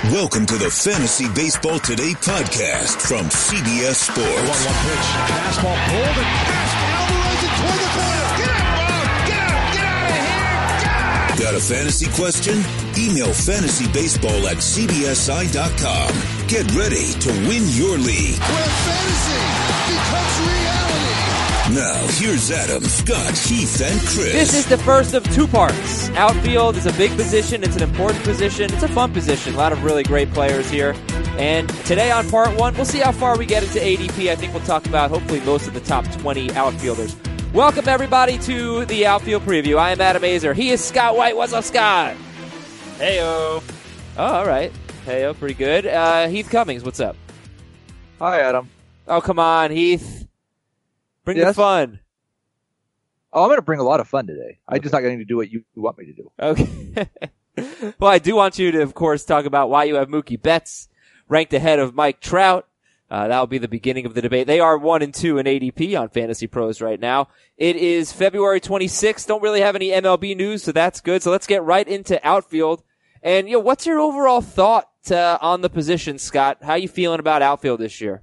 Welcome to the Fantasy Baseball Today podcast from CBS Sports. 1-1 pitch. Fastball pulled and passed. Alvarez and toward the corner. Get up, Bob! Get up! Get out of here! Got a fantasy question? Email fantasybaseball@cbsi.com. Get ready to win your league. Where fantasy becomes reality. Now, here's Adam, Scott, Heath, and Chris. This is the first of two parts. Outfield is a big position. It's an important position. It's a fun position. A lot of really great players here. And today on part one, we'll see how far we get into ADP. I think we'll talk about hopefully most of the top 20 outfielders. Welcome, everybody, to the Outfield Preview. I am Adam Azer. He is Scott White. What's up, Scott? Heyo. Oh, all right. Heyo, pretty good. Heath Cummings, what's up? Hi, Adam. Oh, come on, Heath. Bring the fun. Oh, I'm going to bring a lot of fun today. I'm just not going to do what you want me to do. Okay. Well, I do want you to, of course, talk about why you have Mookie Betts ranked ahead of Mike Trout. That'll be the beginning of the debate. They are 1 and 2 in ADP on Fantasy Pros right now. It is February 26th. Don't really have any MLB news, so that's good. So let's get right into outfield. And, what's your overall thought on the position, Scott? How you feeling about outfield this year?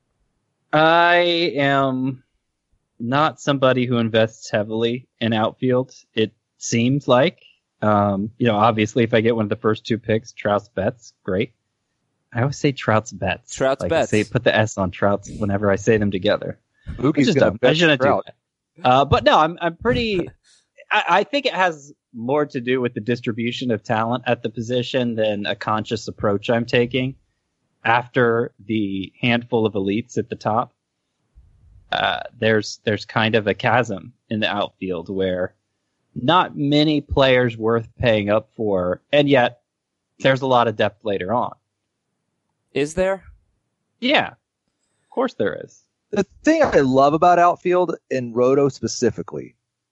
I am not somebody who invests heavily in outfield. It seems like, obviously if I get one of the first two picks, Trout's Betts, great. I always say Trout's Betts. Trout's Betts. I say put the S on Trout's whenever I say them together. Mookie's going to I shouldn't do that. But no, I'm pretty. I think it has more to do with the distribution of talent at the position than a conscious approach I'm taking. After the handful of elites at the top, there's kind of a chasm in the outfield where not many players worth paying up for, and yet there's a lot of depth later on. Is there? Yeah, of course there is. The thing I love about outfield, in Roto specifically,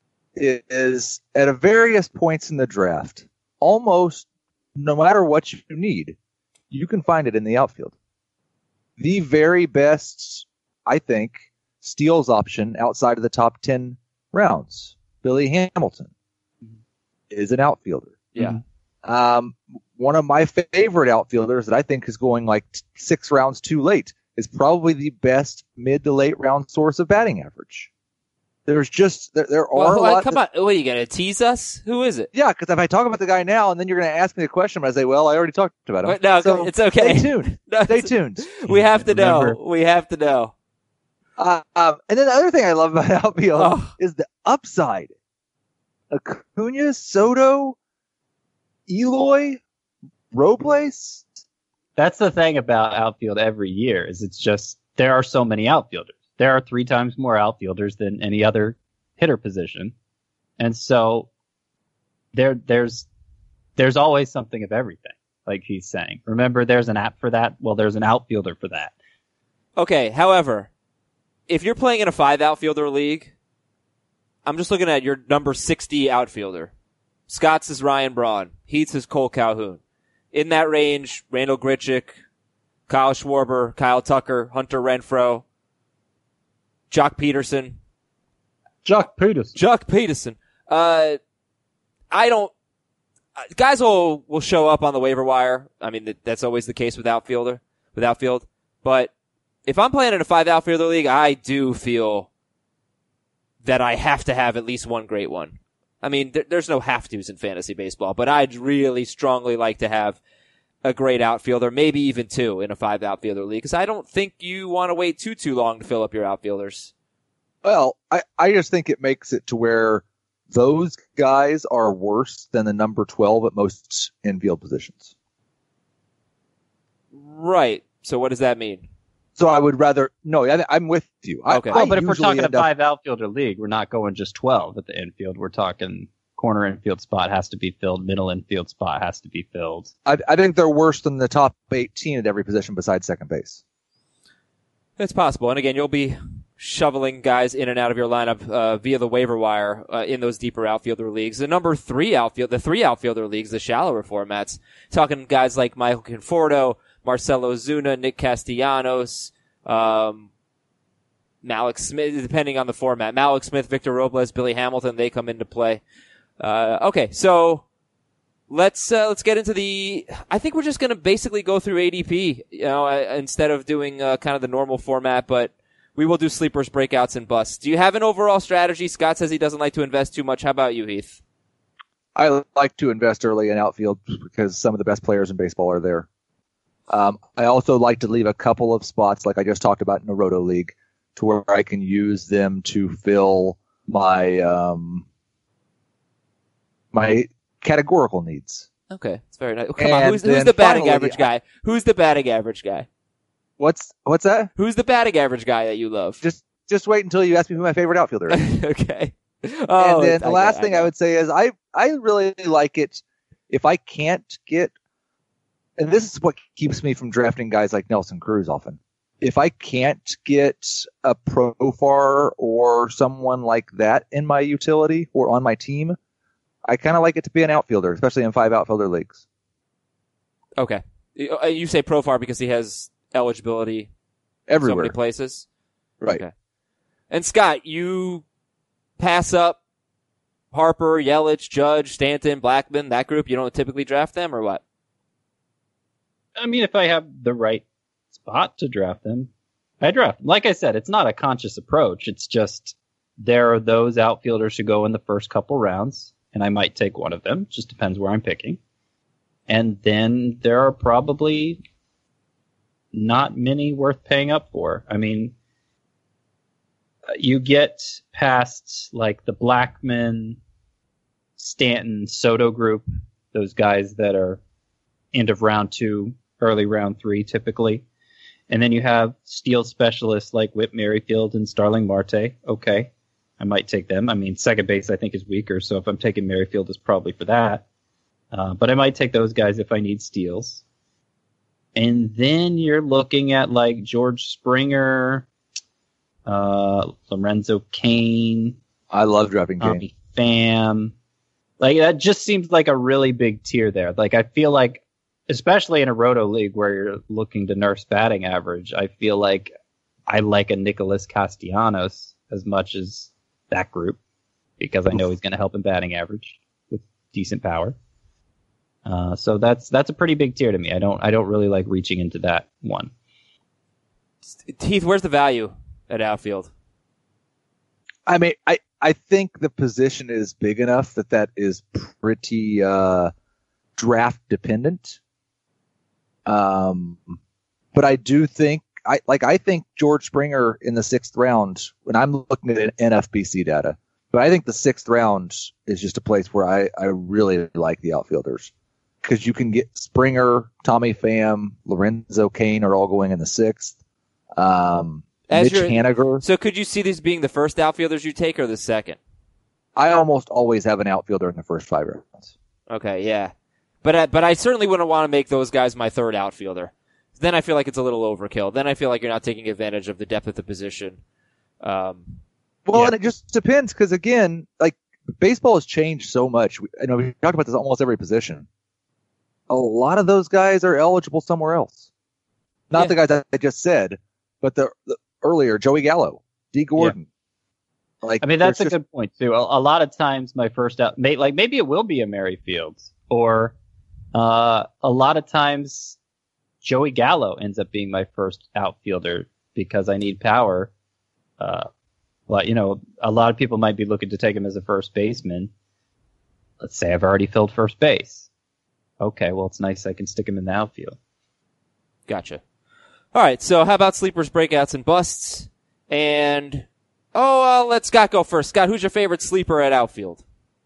is at various points in the draft, almost no matter what you need, you can find it in the outfield. The very best, I think, steals option outside of the top 10 rounds, Billy Hamilton, is an outfielder. Yeah. One of my favorite outfielders that I think is going like 6 rounds too late is probably the best mid to late round source of batting average. There's just, there are a lot. Come on. What are you going to tease us? Who is it? Yeah, because if I talk about the guy now and then you're going to ask me a question, I say, well, I already talked about him. No, so it's okay. Stay tuned. Stay tuned. We have to know. We have to know. And then the other thing I love about outfield is the upside. Acuna, Soto, Eloy, Robles. That's the thing about outfield every year is it's just there are so many outfielders. There are 3 times more outfielders than any other hitter position. And so there's always something of everything, like he's saying. Remember, there's an app for that. Well, there's an outfielder for that. Okay, however, if you're playing in a 5 outfielder league, I'm just looking at your number 60 outfielder. Scott's is Ryan Braun. Heath's is Cole Calhoun. In that range, Randall Grichuk, Kyle Schwarber, Kyle Tucker, Hunter Renfroe, Jock Peterson. Guys will show up on the waiver wire. I mean, that's always the case with outfield. But if I'm playing in a 5 outfielder league, I do feel that I have to have at least one great one. I mean, there's no have-tos in fantasy baseball, but I'd really strongly like to have a great outfielder, maybe even 2 in a 5 outfielder league, because I don't think you want to wait too long to fill up your outfielders. Well, I just think it makes it to where those guys are worse than the number 12 at most infield positions. Right. So what does that mean? So I would rather, I'm with you. Okay. But if we're talking a 5 outfielder league, we're not going just 12 at the infield. We're talking corner infield spot has to be filled. Middle infield spot has to be filled. I think they're worse than the top 18 at every position besides second base. It's possible. And again, you'll be shoveling guys in and out of your lineup via the waiver wire in those deeper outfielder leagues. The 3 outfielder leagues, the shallower formats, talking guys like Michael Conforto, Marcelo Zuna, Nick Castellanos, Malik Smith, depending on the format. Malik Smith, Victor Robles, Billy Hamilton, they come into play. Okay, so let's get into the. I think we're just going to basically go through ADP, instead of doing kind of the normal format, but we will do sleepers, breakouts, and busts. Do you have an overall strategy? Scott says he doesn't like to invest too much. How about you, Heath? I like to invest early in outfield because some of the best players in baseball are there. I also like to leave a couple of spots, like I just talked about in a Roto League, to where I can use them to fill my my categorical needs. Okay, it's very nice. Come on, who's the batting average guy? Who's the batting average guy? What's that? Who's the batting average guy that you love? Just wait until you ask me who my favorite outfielder is. Okay. And then the last thing I would say is I really like it if I can't get, and this is what keeps me from drafting guys like Nelson Cruz often. If I can't get a Profar or someone like that in my utility or on my team, I kind of like it to be an outfielder, especially in 5 outfielder leagues. Okay. You say Profar because he has eligibility everywhere. So many places? Right. Okay. And Scott, you pass up Harper, Yelich, Judge, Stanton, Blackmon, that group? You don't typically draft them or what? I mean, if I have the right spot to draft them, I draft them. Like I said, it's not a conscious approach. It's just there are those outfielders who go in the first couple rounds, and I might take one of them. Just depends where I'm picking. And then there are probably not many worth paying up for. I mean, you get past like the Blackmon, Stanton, Soto group, those guys that are end of round 2, early round 3 typically. And then you have steal specialists like Whit Merrifield and Starling Marte. Okay, I might take them. I mean, second base I think is weaker, so if I'm taking Merrifield, it's probably for that. But I might take those guys if I need steals. And then you're looking at like George Springer, Lorenzo Cain. I love drafting Cain. Tommy Pham. Like, that just seems like a really big tier there. Like, I feel like, especially in a Roto League where you're looking to nurse batting average, I feel like I like a Nicholas Castellanos as much as that group because I know he's going to help in batting average with decent power. So that's a pretty big tier to me. I don't really like reaching into that one. Heath, where's the value at outfield? I mean, I think the position is big enough that is pretty draft dependent. But I do think I think George Springer in the 6th round, when I'm looking at NFBC data, but I think the 6th round is just a place where I really like the outfielders. Because you can get Springer, Tommy Pham, Lorenzo Cain are all going in the 6th. Mitch Haniger. So could you see these being the first outfielders you take or the second? I almost always have an outfielder in the first 5 rounds. Okay, yeah. But I certainly wouldn't want to make those guys my third outfielder. Then I feel like it's a little overkill. Then I feel like you're not taking advantage of the depth of the position. And it just depends because, again, like baseball has changed so much. We talked about this almost every position. A lot of those guys are eligible somewhere else. Not the guys I just said, but the earlier Joey Gallo, D. Gordon. Yeah. Like, I mean, that's a good point too. A lot of times my first maybe it will be a Merrifield, or a lot of times Joey Gallo ends up being my first outfielder because I need power. A lot of people might be looking to take him as a first baseman. Let's say I've already filled first base. Okay, well, it's nice I can stick him in the outfield. Gotcha. All right, so how about sleepers, breakouts, and busts? And, let Scott go first. Scott, who's your favorite sleeper at outfield?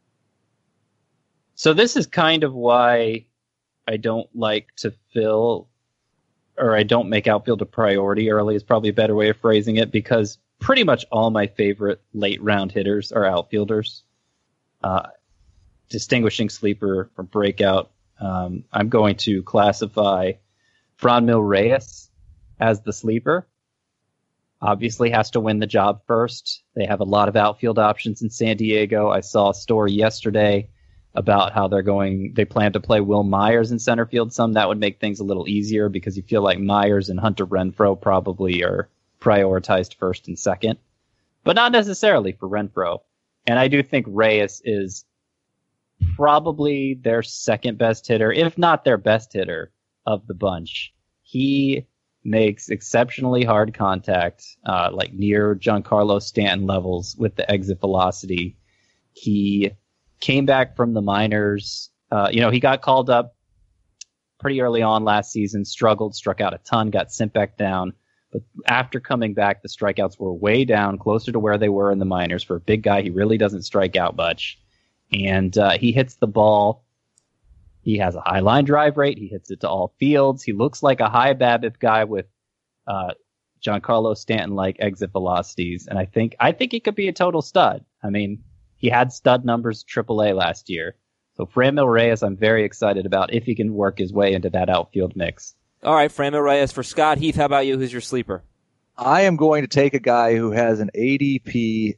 So this is kind of why I don't like to fill, or I don't make outfield a priority early is probably a better way of phrasing it, because pretty much all my favorite late round hitters are outfielders. Distinguishing sleeper from breakout, I'm going to classify Franmil Reyes as the sleeper. Obviously has to win the job first. They have a lot of outfield options in San Diego. I saw a story yesterday about how they plan to play Will Myers in center field some. That would make things a little easier because you feel like Myers and Hunter Renfroe probably are prioritized first and second, but not necessarily for Renfroe. And I do think Reyes is probably their second best hitter, if not their best hitter of the bunch. He makes exceptionally hard contact, like near Giancarlo Stanton levels with the exit velocity. He came back from the minors. He got called up pretty early on last season, struggled, struck out a ton, got sent back down. But after coming back, the strikeouts were way down, closer to where they were in the minors. For a big guy, he really doesn't strike out much. And he hits the ball. He has a high line drive rate. He hits it to all fields. He looks like a high BABIP guy with Giancarlo Stanton-like exit velocities. And I think he could be a total stud. I mean, he had stud numbers at AAA last year. So Franmil Reyes, I'm very excited about if he can work his way into that outfield mix. All right, Franmil Reyes for Scott. Heath, how about you? Who's your sleeper? I am going to take a guy who has an ADP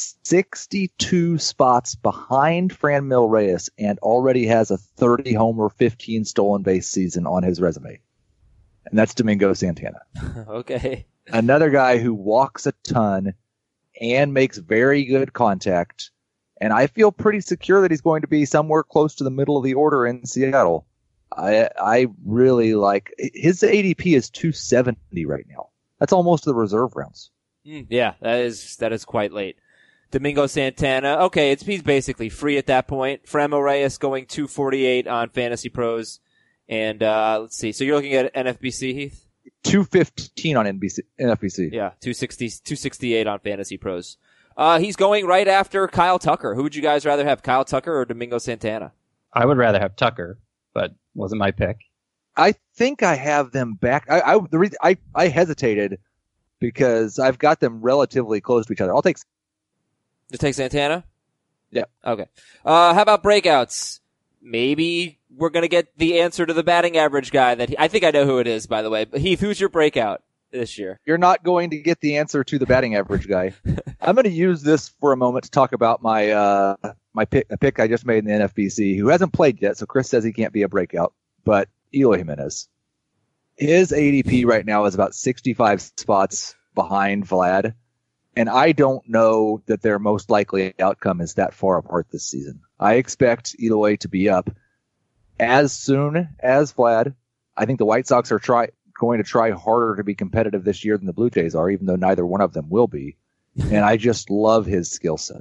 62 spots behind Franmil Reyes and already has a 30 homer, 15 stolen base season on his resume. And that's Domingo Santana. Okay. Another guy who walks a ton and makes very good contact. And I feel pretty secure that he's going to be somewhere close to the middle of the order in Seattle. I really like his ADP is 270 right now. That's almost the reserve rounds. Yeah, that is quite late. Domingo Santana, okay, he's basically free at that point. Franmil Reyes going 248 on Fantasy Pros. And let's see, so you're looking at NFBC, Heath? 215 on NFBC. Yeah, 268 on Fantasy Pros. He's going right after Kyle Tucker. Who would you guys rather have, Kyle Tucker or Domingo Santana? I would rather have Tucker, but wasn't my pick. I think I have them back. The reason I hesitated because I've got them relatively close to each other. I'll take. Just take Santana? Yeah. Okay. How about breakouts? Maybe we're gonna get the answer to the batting average guy I think I know who it is, by the way. But Heath, who's your breakout this year? You're not going to get the answer to the batting average guy. I'm going to use this for a moment to talk about my pick I just made in the NFBC, who hasn't played yet. So Chris says he can't be a breakout, but Eloy Jimenez. His ADP right now is about 65 spots behind Vlad, and I don't know that their most likely outcome is that far apart this season. I expect Eloy to be up as soon as Vlad. I think the White Sox are going to try harder to be competitive this year than the Blue Jays are, even though neither one of them will be. And I just love his skill set.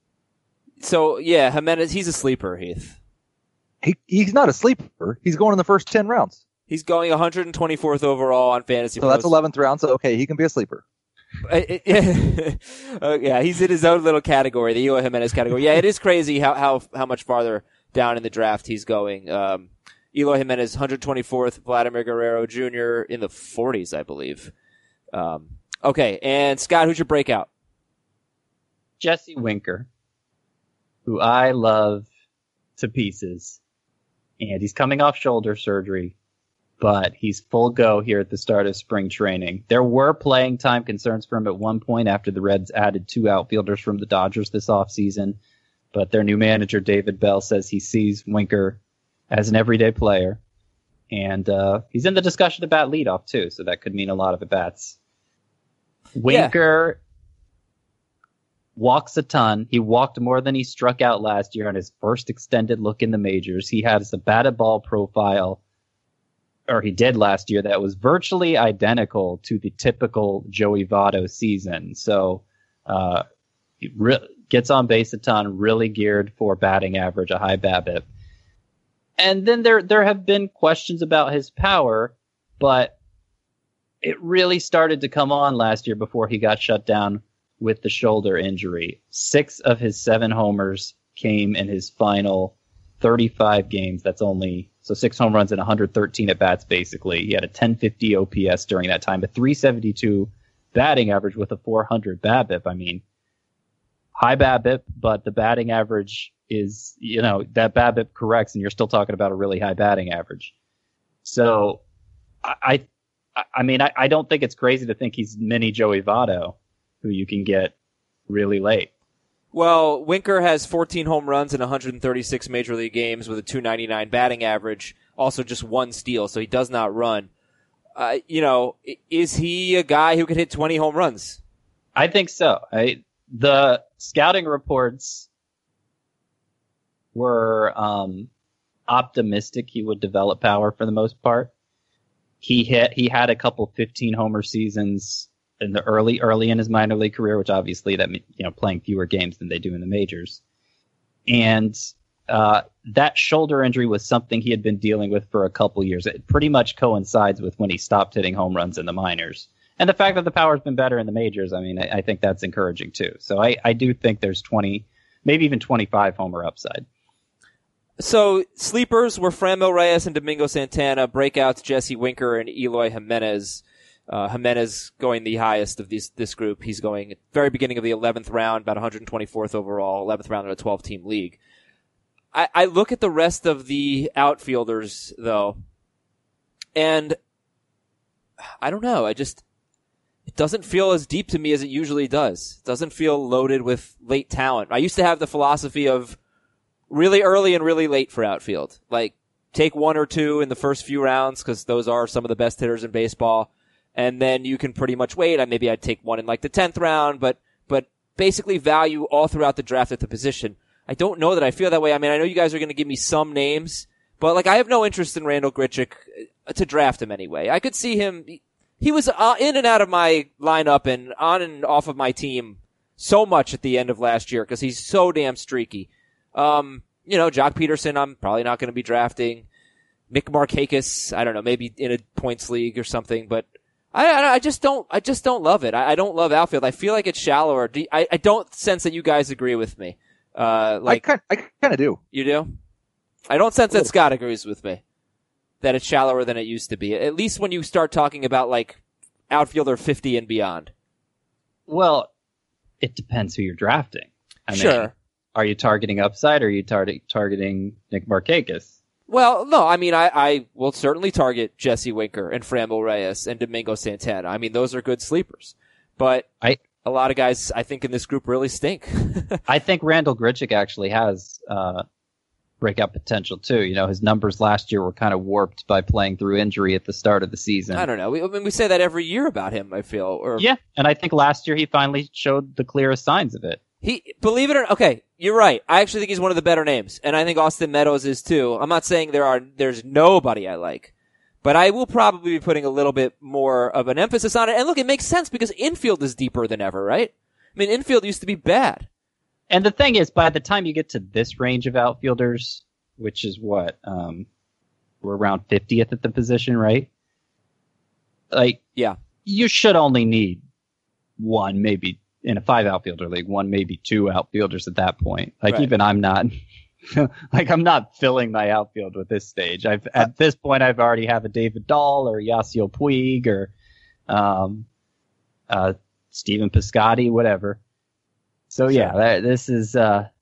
So, yeah, Jimenez, he's a sleeper, Heath. He's not a sleeper. He's going in the first 10 rounds. He's going 124th overall on Fantasy Pros. So that's 11th round, so okay, he can be a sleeper. Yeah, he's in his own little category, the Eloy Jimenez category. Yeah, it is crazy how much farther down in the draft he's going. Eloy Jimenez, 124th, Vladimir Guerrero Jr. in the 40s, I believe. Okay, and Scott, who's your breakout? Jesse Winker, who I love to pieces. And he's coming off shoulder surgery, but he's full go here at the start of spring training. There were playing time concerns for him at one point after the Reds added 2 outfielders from the Dodgers this offseason. But their new manager, David Bell, says he sees Winker as an everyday player. And he's in the discussion about leadoff, too, so that could mean a lot of at-bats. Winker walks a ton. He walked more than he struck out last year on his first extended look in the majors. He has a batted ball profile, or he did last year, that was virtually identical to the typical Joey Votto season. So he gets on base a ton, really geared for batting average, a high BABIP. And then there have been questions about his power, but it really started to come on last year before he got shut down with the shoulder injury. 6 of his 7 homers came in his final 35 games. That's only, so 6 home runs and 113 at-bats, basically. He had a 1050 OPS during that time, a 372 batting average with a 400 BABIP. I mean, high BABIP, but the batting average is, that BABIP corrects, and you're still talking about a really high batting average. So I don't think it's crazy to think he's mini Joey Votto, who you can get really late. Well, Winker has 14 home runs in 136 Major League games with a 299 batting average, also just 1 steal, so he does not run. Is he a guy who could hit 20 home runs? I think so. The scouting reports were optimistic he would develop power for the most part. He had a couple 15 homer seasons in the early in his minor league career, which obviously that playing fewer games than they do in the majors. And that shoulder injury was something he had been dealing with for a couple years. It pretty much coincides with when he stopped hitting home runs in the minors. And the fact that the power's been better in the majors, I mean, I think that's encouraging too. So I do think there's 20, maybe even 25 homer upside. So sleepers were Franmil Reyes and Domingo Santana, breakouts Jesse Winker and Eloy Jimenez. Jimenez going the highest of this group. He's going at the very beginning of the 11th round, about 124th overall, 11th round in a 12-team league. I look at the rest of the outfielders, though, and I don't know. It doesn't feel as deep to me as it usually does. It doesn't feel loaded with late talent. I used to have the philosophy of really early and really late for outfield. Like, take one or two in the first few rounds, because those are some of the best hitters in baseball. And then you can pretty much wait. Maybe I'd take one in like the 10th round, but basically value all throughout the draft at the position. I don't know that I feel that way. I mean, I know you guys are going to give me some names, but like I have no interest in Randal Grichuk to draft him anyway. I could see him. He was in and out of my lineup and on and off of my team so much at the end of last year because he's so damn streaky. Jock Peterson, I'm probably not going to be drafting. Nick Markakis, I don't know, maybe in a points league or something, but I just don't love it. I don't love outfield. I feel like it's shallower. I don't sense that you guys agree with me. I kind of do. You do? I don't sense that Scott agrees with me. That it's shallower than it used to be. At least when you start talking about like outfielder 50 and beyond. Well, it depends who you're drafting. I mean, are you targeting upside or are you targeting Nick Markakis? Well, no, I mean, I will certainly target Jesse Winker and Franmil Reyes and Domingo Santana. I mean, those are good sleepers. But a lot of guys, I think, in this group really stink. I think Randal Grichuk actually has breakout potential, too. You know, his numbers last year were kind of warped by playing through injury at the start of the season. I don't know. We say that every year about him, I feel. Yeah, and I think last year he finally showed the clearest signs of it. Believe it or not, okay, you're right. I actually think he's one of the better names, and I think Austin Meadows is too. I'm not saying there's nobody I like, but I will probably be putting a little bit more of an emphasis on it. And look, it makes sense because infield is deeper than ever, right? I mean, infield used to be bad. And the thing is, by the time you get to this range of outfielders, which is what, we're around 50th at the position, right? Like, yeah, you should only need one, maybe in a 5 outfielder league, one, maybe 2 outfielders at that point. Like, right. Even I'm not, I'm not filling my outfield with this stage. At this point, I've already have a David Dahl or Yasiel Puig or, Stephen Piscotty, whatever. So yeah, this is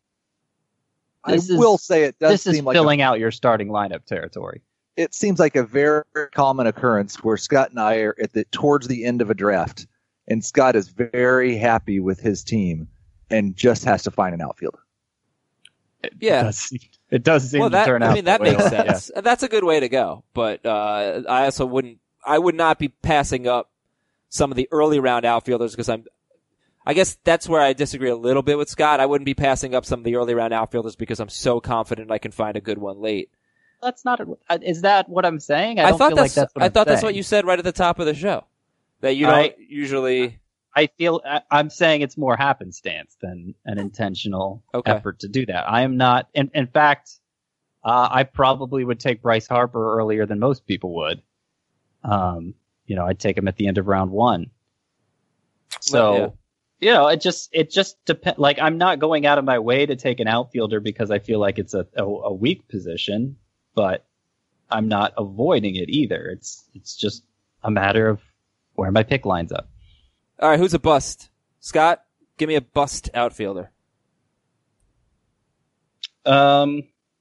will say it does seem like filling out your starting lineup territory. It seems like a very common occurrence where Scott and I are towards the end of a draft, and Scott is very happy with his team and just has to find an outfielder. Yeah, it does seem to turn out. I mean, that makes sense. Yeah. That's a good way to go. But I also would not be passing up some of the early round outfielders because I guess that's where I disagree a little bit with Scott. I wouldn't be passing up some of the early round outfielders because I'm so confident I can find a good one late. That's not. Is that what I'm saying? I thought that's what you said right at the top of the show. That you don't usually. I'm saying it's more happenstance than an intentional effort to do that. I am not. In fact, I probably would take Bryce Harper earlier than most people would. I'd take him at the end of round 1. So, it just depends. Like, I'm not going out of my way to take an outfielder because I feel like it's a weak position, but I'm not avoiding it either. It's just a matter of where my pick lines up. All right, who's a bust? Scott, give me a bust outfielder. Come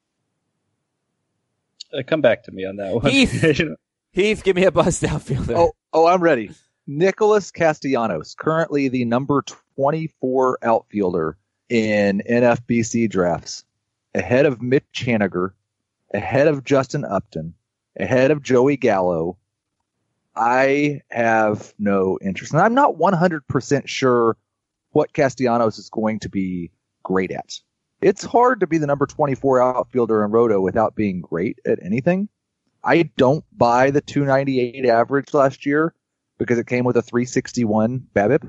back to me on that one. Heath, give me a bust outfielder. Oh, I'm ready. Nicholas Castellanos, currently the number 24 outfielder in NFBC drafts, ahead of Mitch Haniger, ahead of Justin Upton, ahead of Joey Gallo. I have no interest. And I'm not 100% sure what Castellanos is going to be great at. It's hard to be the number 24 outfielder in Roto without being great at anything. I don't buy the 298 average last year because it came with a 361 BABIP.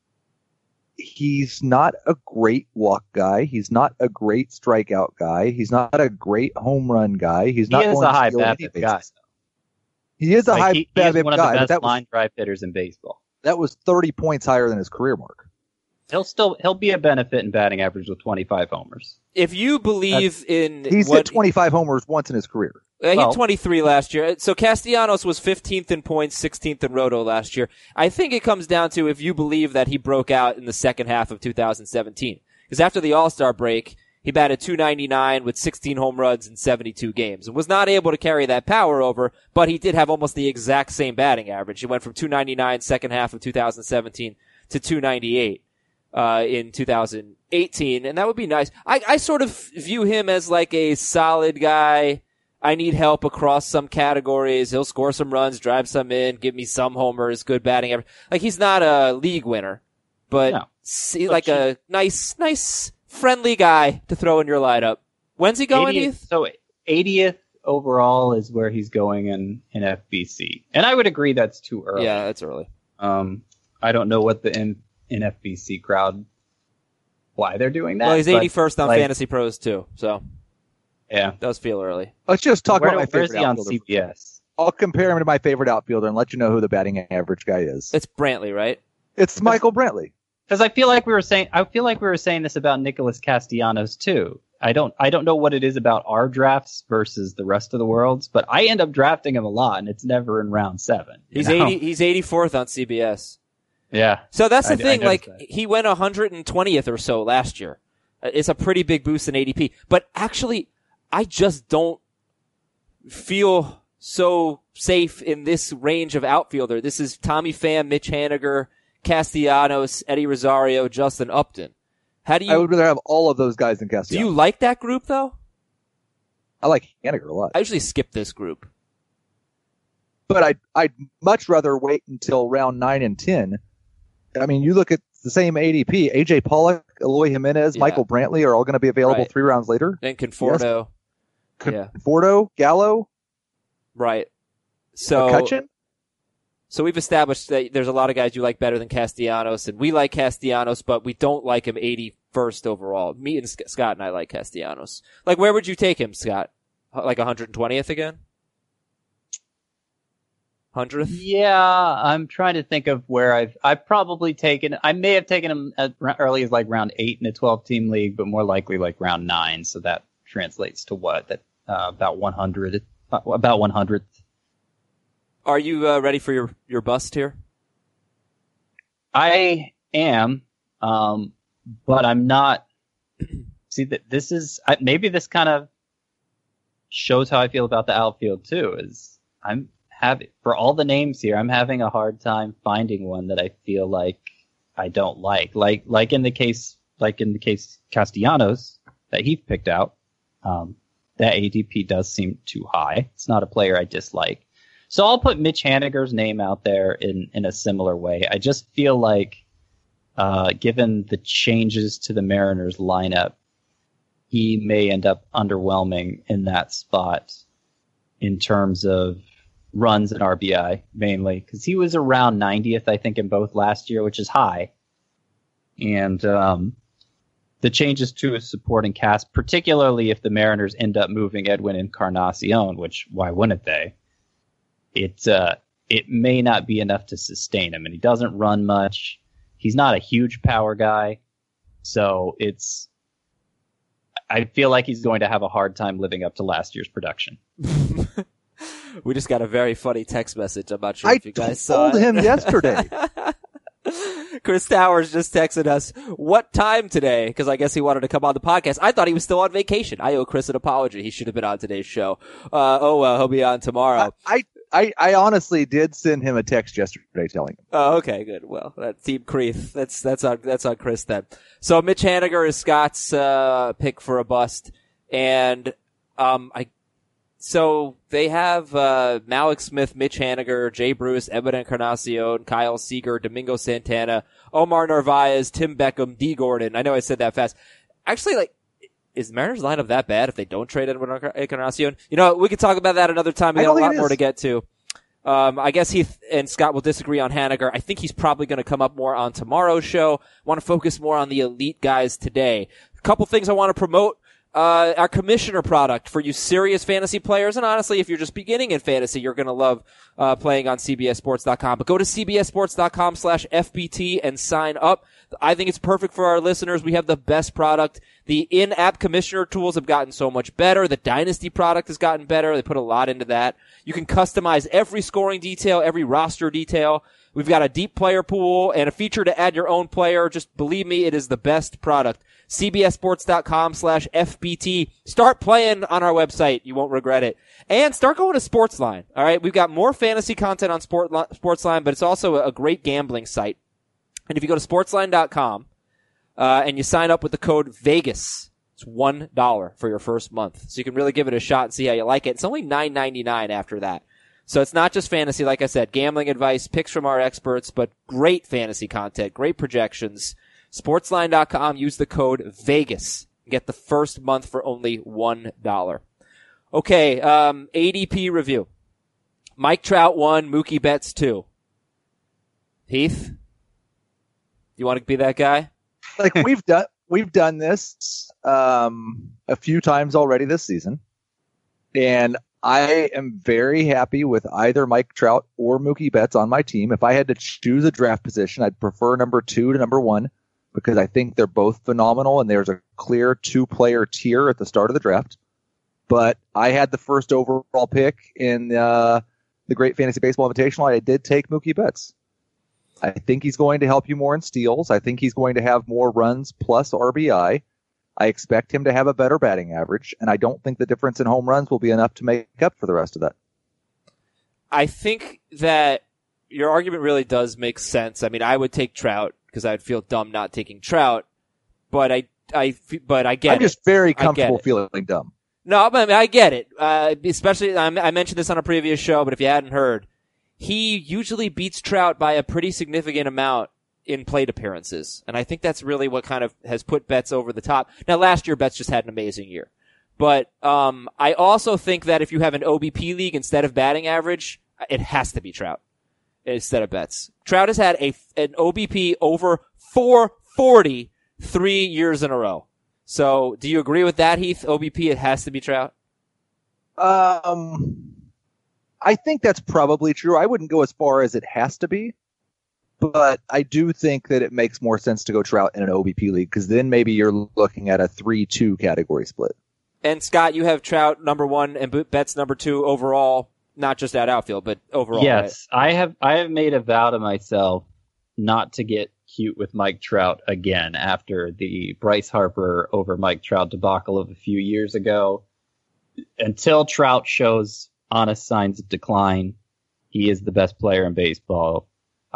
He's not a great walk guy. He's not a great strikeout guy. He's not a great home run guy. He's not He is going a high to steal any BABIP guy. bases. He is a Like, high he is BABIP one of guy. the But best line drive hitters in baseball. that was 30 points higher than his career mark. He'll be a benefit in batting average with 25 homers. If you believe in He's hit 25 homers once in his career. He hit Well- 23 last year. So Castellanos was 15th in points, 16th in Roto last year. I think it comes down to if you believe that he broke out in the second half of 2017. Because after the All-Star break, he batted .299 with 16 home runs in 72 games and was not able to carry that power over, but he did have almost the exact same batting average. He went from .299 second half of 2017 to .298. In 2018, and that would be nice. I sort of view him as like a solid guy. I need help across some categories. He'll score some runs, drive some in, give me some homers, good batting average. Like, he's not a league winner, but No. like a nice, friendly guy to throw in your lineup. When's he going, 80th, Heath? so 80th overall is where he's going in FBC. And I would agree that's too early. Yeah, that's early. I don't know what the in FBC crowd, why they're doing that. Well, he's but, 81st on like, Fantasy Pros too, so Yeah. it does feel early. Let's just talk about my Where's favorite he on outfielder. CBS? I'll compare him to my favorite outfielder and let you know who the batting average guy is. It's Brantley, right? It's Michael Brantley. Because I feel like we were saying this about Nicholas Castellanos too. I don't know what it is about our drafts versus the rest of the world's, but I end up drafting him a lot, and it's never in round 7. He's you know? 84th on CBS. Yeah. So that's the I thing, noticed like, that. he went 120th or so last year. It's a pretty big boost in ADP. But actually, I just don't feel so safe in this range of outfielder. This is Tommy Pham, Mitch Haniger, Castellanos, Eddie Rosario, Justin Upton. How do I you, would rather have all of those guys than do Castellanos. you like that group though? I like Haniger a lot. I usually skip this group. But I'd much rather wait until round 9 and 10. I mean, you look at the same ADP. AJ Pollock, Eloy Jimenez, Yeah. Michael Brantley are all going to be available Right. 3 rounds later. And Conforto. Yeah. Conforto, Gallo, Right. So, McCutcheon. So we've established that there's a lot of guys you like better than Castellanos, and we like Castellanos, but we don't like him 81st overall. Me and Scott and I like Castellanos. Like, where would you take him, Scott? Like 120th again? 100th? Yeah, I'm trying to think of where I've probably taken. I may have taken him as early as like round 8 in a 12-team league, but more likely like round 9. So that translates to what? That about 100. About 100th. Are you ready for your bust here? I am, but I'm not. See, that this is maybe this kind of shows how I feel about the outfield too. Is I'm having for all the names here, I'm having a hard time finding one that I feel like I don't like. Like in the case Castellanos that he picked out, that ADP does seem too high. It's not a player I dislike. So I'll put Mitch Haniger's name out there in a similar way. I just feel like, given the changes to the Mariners lineup, he may end up underwhelming in that spot in terms of runs and RBI, mainly. Because he was around 90th, I think, in both last year, which is high. And the changes to his supporting cast, particularly if the Mariners end up moving Edwin Encarnacion, which why wouldn't they? It may not be enough to sustain him, and he doesn't run much. He's not a huge power guy, so I feel like he's going to have a hard time living up to last year's production. We just got a very funny text message. I'm not sure if you guys saw told it. him yesterday. Chris Towers just texted us, what time today? Because I guess he wanted to come on the podcast. I thought he was still on vacation. I owe Chris an apology. He should have been on today's show. He'll be on tomorrow. I honestly did send him a text yesterday telling him. Oh, okay, good. Well, that Team Creeth. That's on Chris then. So Mitch Haniger is Scott's pick for a bust, and so they have Malik Smith, Mitch Haniger, Jay Bruce, Edwin Encarnacion, Kyle Seager, Domingo Santana, Omar Narvaez, Tim Beckham, D. Gordon. I know I said that fast. Actually, like, is the Mariners lineup that bad if they don't trade Edwin Encarnacion? We could talk about that another time. We got a lot more to get to. I guess Heath and Scott will disagree on Haniger. I think he's probably going to come up more on tomorrow's show. Want to focus more on the elite guys today. A couple things I want to promote. Our commissioner product for you serious fantasy players. And honestly, if you're just beginning in fantasy, you're going to love, playing on CBSSports.com. But go to CBSSports.com/FBT and sign up. I think it's perfect for our listeners. We have the best product. The in-app commissioner tools have gotten so much better. The Dynasty product has gotten better. They put a lot into that. You can customize every scoring detail, every roster detail. We've got a deep player pool and a feature to add your own player. Just believe me, it is the best product. CBSSports.com/FBT. Start playing on our website. You won't regret it. And start going to Sportsline. All right. We've got more fantasy content on Sportsline, but it's also a great gambling site. And if you go to Sportsline.com, and you sign up with the code VEGAS, it's $1 for your first month. So you can really give it a shot and see how you like it. It's only $9.99 after that. So it's not just fantasy, like I said, gambling advice, picks from our experts, but great fantasy content, great projections. Sportsline.com, use the code VEGAS. Get the first month for only $1. Okay, ADP review. Mike Trout 1, Mookie Betts 2. Heath? You want to be that guy? Like we've done this a few times already this season, and I am very happy with either Mike Trout or Mookie Betts on my team. If I had to choose a draft position, I'd prefer number 2 to number 1 because I think they're both phenomenal, and there's a clear 2-player tier at the start of the draft. But I had the first overall pick in the Great Fantasy Baseball Invitational. I did take Mookie Betts. I think he's going to help you more in steals. I think he's going to have more runs plus RBI. I expect him to have a better batting average, and I don't think the difference in home runs will be enough to make up for the rest of that. I think that your argument really does make sense. I mean, I would take Trout because I'd feel dumb not taking Trout, but I get it. I'm just very comfortable feeling dumb. No, but I mean, I get it. Especially, I mentioned this on a previous show, but if you hadn't heard, he usually beats Trout by a pretty significant amount in plate appearances. And I think that's really what kind of has put Betts over the top. Now, last year, Betts just had an amazing year. But I also think that if you have an OBP league instead of batting average, it has to be Trout instead of Betts. Trout has had an OBP over 440 3 years in a row. So do you agree with that, Heath? OBP, it has to be Trout? I think that's probably true. I wouldn't go as far as it has to be, but I do think that it makes more sense to go Trout in an OBP league because then maybe you're looking at a 3-2 category split. And Scott, you have Trout number 1 and Betts number 2 overall, not just at outfield, but overall. Yes, right? I have made a vow to myself not to get cute with Mike Trout again after the Bryce Harper over Mike Trout debacle of a few years ago. Until Trout shows honest signs of decline, he is the best player in baseball.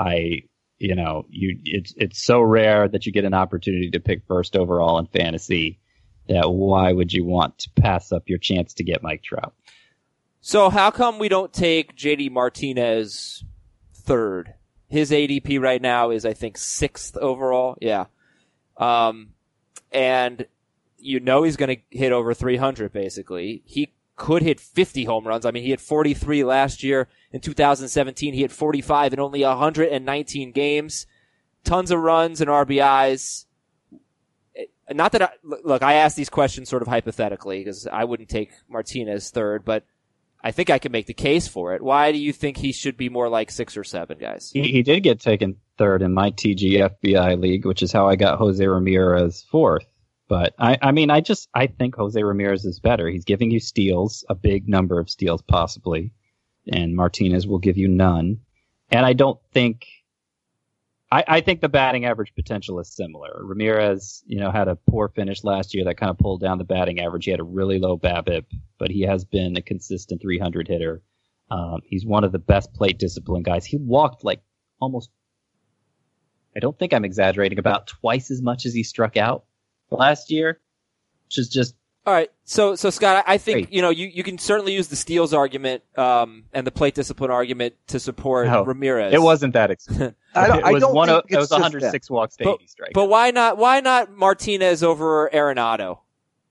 It's so rare that you get an opportunity to pick first overall in fantasy that why would you want to pass up your chance to get Mike Trout? So how come we don't take JD Martinez 3rd? His ADP right now is, I think, 6th overall. Yeah. And he's going to hit over 300 basically. He could hit 50 home runs. I mean, he hit 43 last year. In 2017, he hit 45 in only 119 games. Tons of runs and RBIs. Not that I asked these questions sort of hypothetically because I wouldn't take Martinez 3rd, but I think I can make the case for it. Why do you think he should be more like 6 or 7, guys? He did get taken 3rd in my TGFBI league, which is how I got Jose Ramirez 4th. But I think Jose Ramirez is better. He's giving you steals, a big number of steals possibly, and Martinez will give you none. And I don't think, I think the batting average potential is similar. Ramirez, had a poor finish last year that kind of pulled down the batting average. He had a really low BABIP, but he has been a consistent 300 hitter. He's one of the best plate discipline guys. He walked like almost, I don't think I'm exaggerating, about twice as much as he struck out last year, which is just all right. So Scott, I think you can certainly use the steals argument and the plate discipline argument to support Ramirez. It wasn't that expensive. It was 106 walks to 80 strikes. But why not Martinez over Arenado?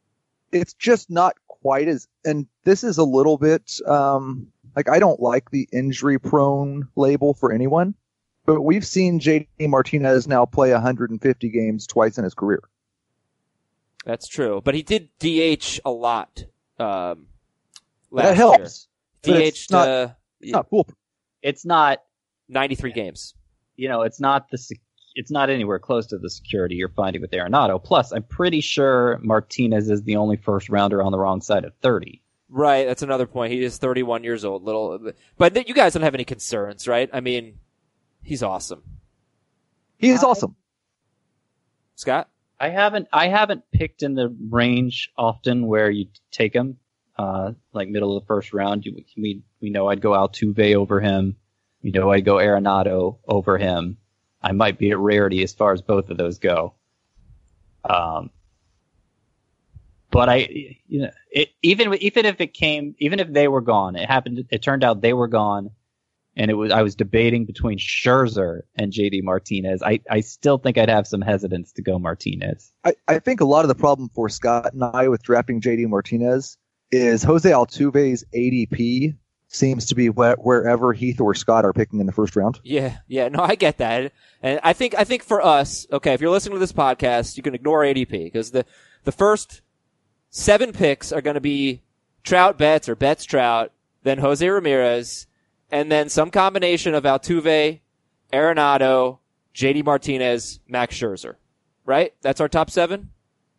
it's just not quite as, and this is a little bit, like I don't like the injury prone label for anyone, but we've seen JD Martinez now play 150 games twice in his career. That's true. But he did DH a lot, last That helps. year. But DH, it's not foolproof. It's not, 93 games. it's not anywhere close to the security you're finding with Arenado. Plus, I'm pretty sure Martinez is the only first rounder on the wrong side of 30. Right, that's another point. He is 31 years old. But you guys don't have any concerns, right? I mean, he's awesome. He is awesome. Scott? I haven't picked in the range often where you take him, like middle of the first round. We know I'd go Altuve over him. We know I'd go Arenado over him. I might be at rarity as far as both of those go. But even if they were gone, it turned out they were gone, and I was debating between Scherzer and JD Martinez. I still think I'd have some hesitance to go Martinez. I think a lot of the problem for Scott and I with drafting JD Martinez is Jose Altuve's ADP seems to be wherever Heath or Scott are picking in the first round. Yeah, no, I get that. And I think for us, okay, if you're listening to this podcast, you can ignore ADP because the first 7 picks are going to be Trout Betts or Betts Trout, then Jose Ramirez, and then some combination of Altuve, Arenado, JD Martinez, Max Scherzer. Right? That's our top 7?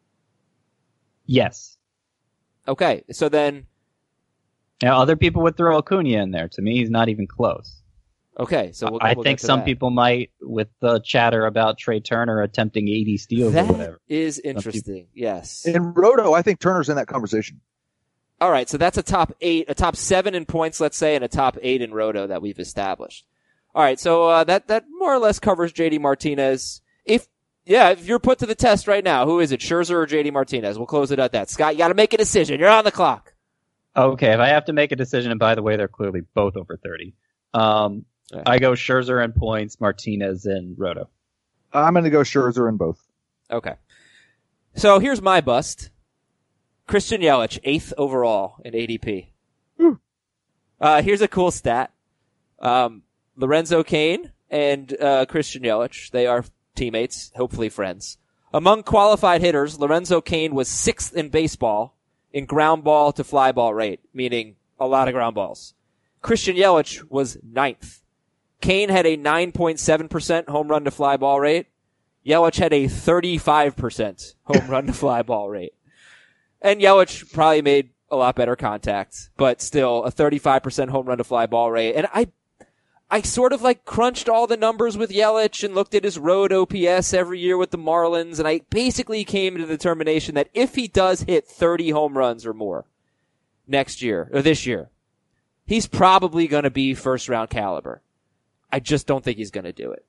Yes. Okay, so then... Now, other people would throw Acuna in there. To me, he's not even close. Okay, so I think some people might, with the chatter about Trey Turner attempting 80 steals or whatever. That is interesting, yes. In Roto, I think Turner's in that conversation. All right, so that's a top 7 in points, let's say, and a top 8 in Roto that we've established. All right, so that more or less covers JD Martinez. If you're put to the test right now, who is it, Scherzer or JD Martinez? We'll close it at that. Scott, you got to make a decision. You're on the clock. Okay, if I have to make a decision, and by the way, they're clearly both over 30. I go Scherzer in points, Martinez in Roto. I'm going to go Scherzer in both. Okay. So here's my bust. Christian Yelich, 8th overall in ADP. Here's a cool stat. Lorenzo Cain and Christian Yelich, they are teammates, hopefully friends. Among qualified hitters, Lorenzo Cain was 6th in baseball in ground ball to fly ball rate, meaning a lot of ground balls. Christian Yelich was 9th. Cain had a 9.7% home run to fly ball rate. Yelich had a 35% home run to fly ball rate. And Yelich probably made a lot better contact, but still a 35% home run to fly ball rate. And I sort of like crunched all the numbers with Yelich and looked at his road OPS every year with the Marlins, and I basically came to the determination that if he does hit 30 home runs or more next year, or this year, he's probably going to be first round caliber. I just don't think he's going to do it.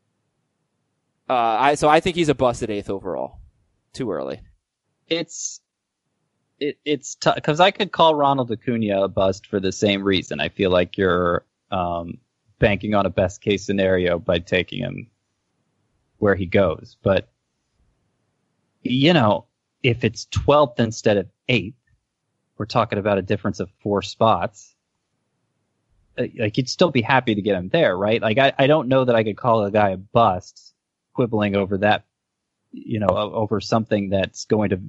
So I think he's a bust at 8th overall. Too early. It's tough because I could call Ronald Acuna a bust for the same reason. I feel like you're banking on a best case scenario by taking him where he goes. But if it's 12th instead of 8th, we're talking about a difference of 4 spots. Like you'd still be happy to get him there, right? Like I don't know that I could call a guy a bust quibbling over that, over something that's going to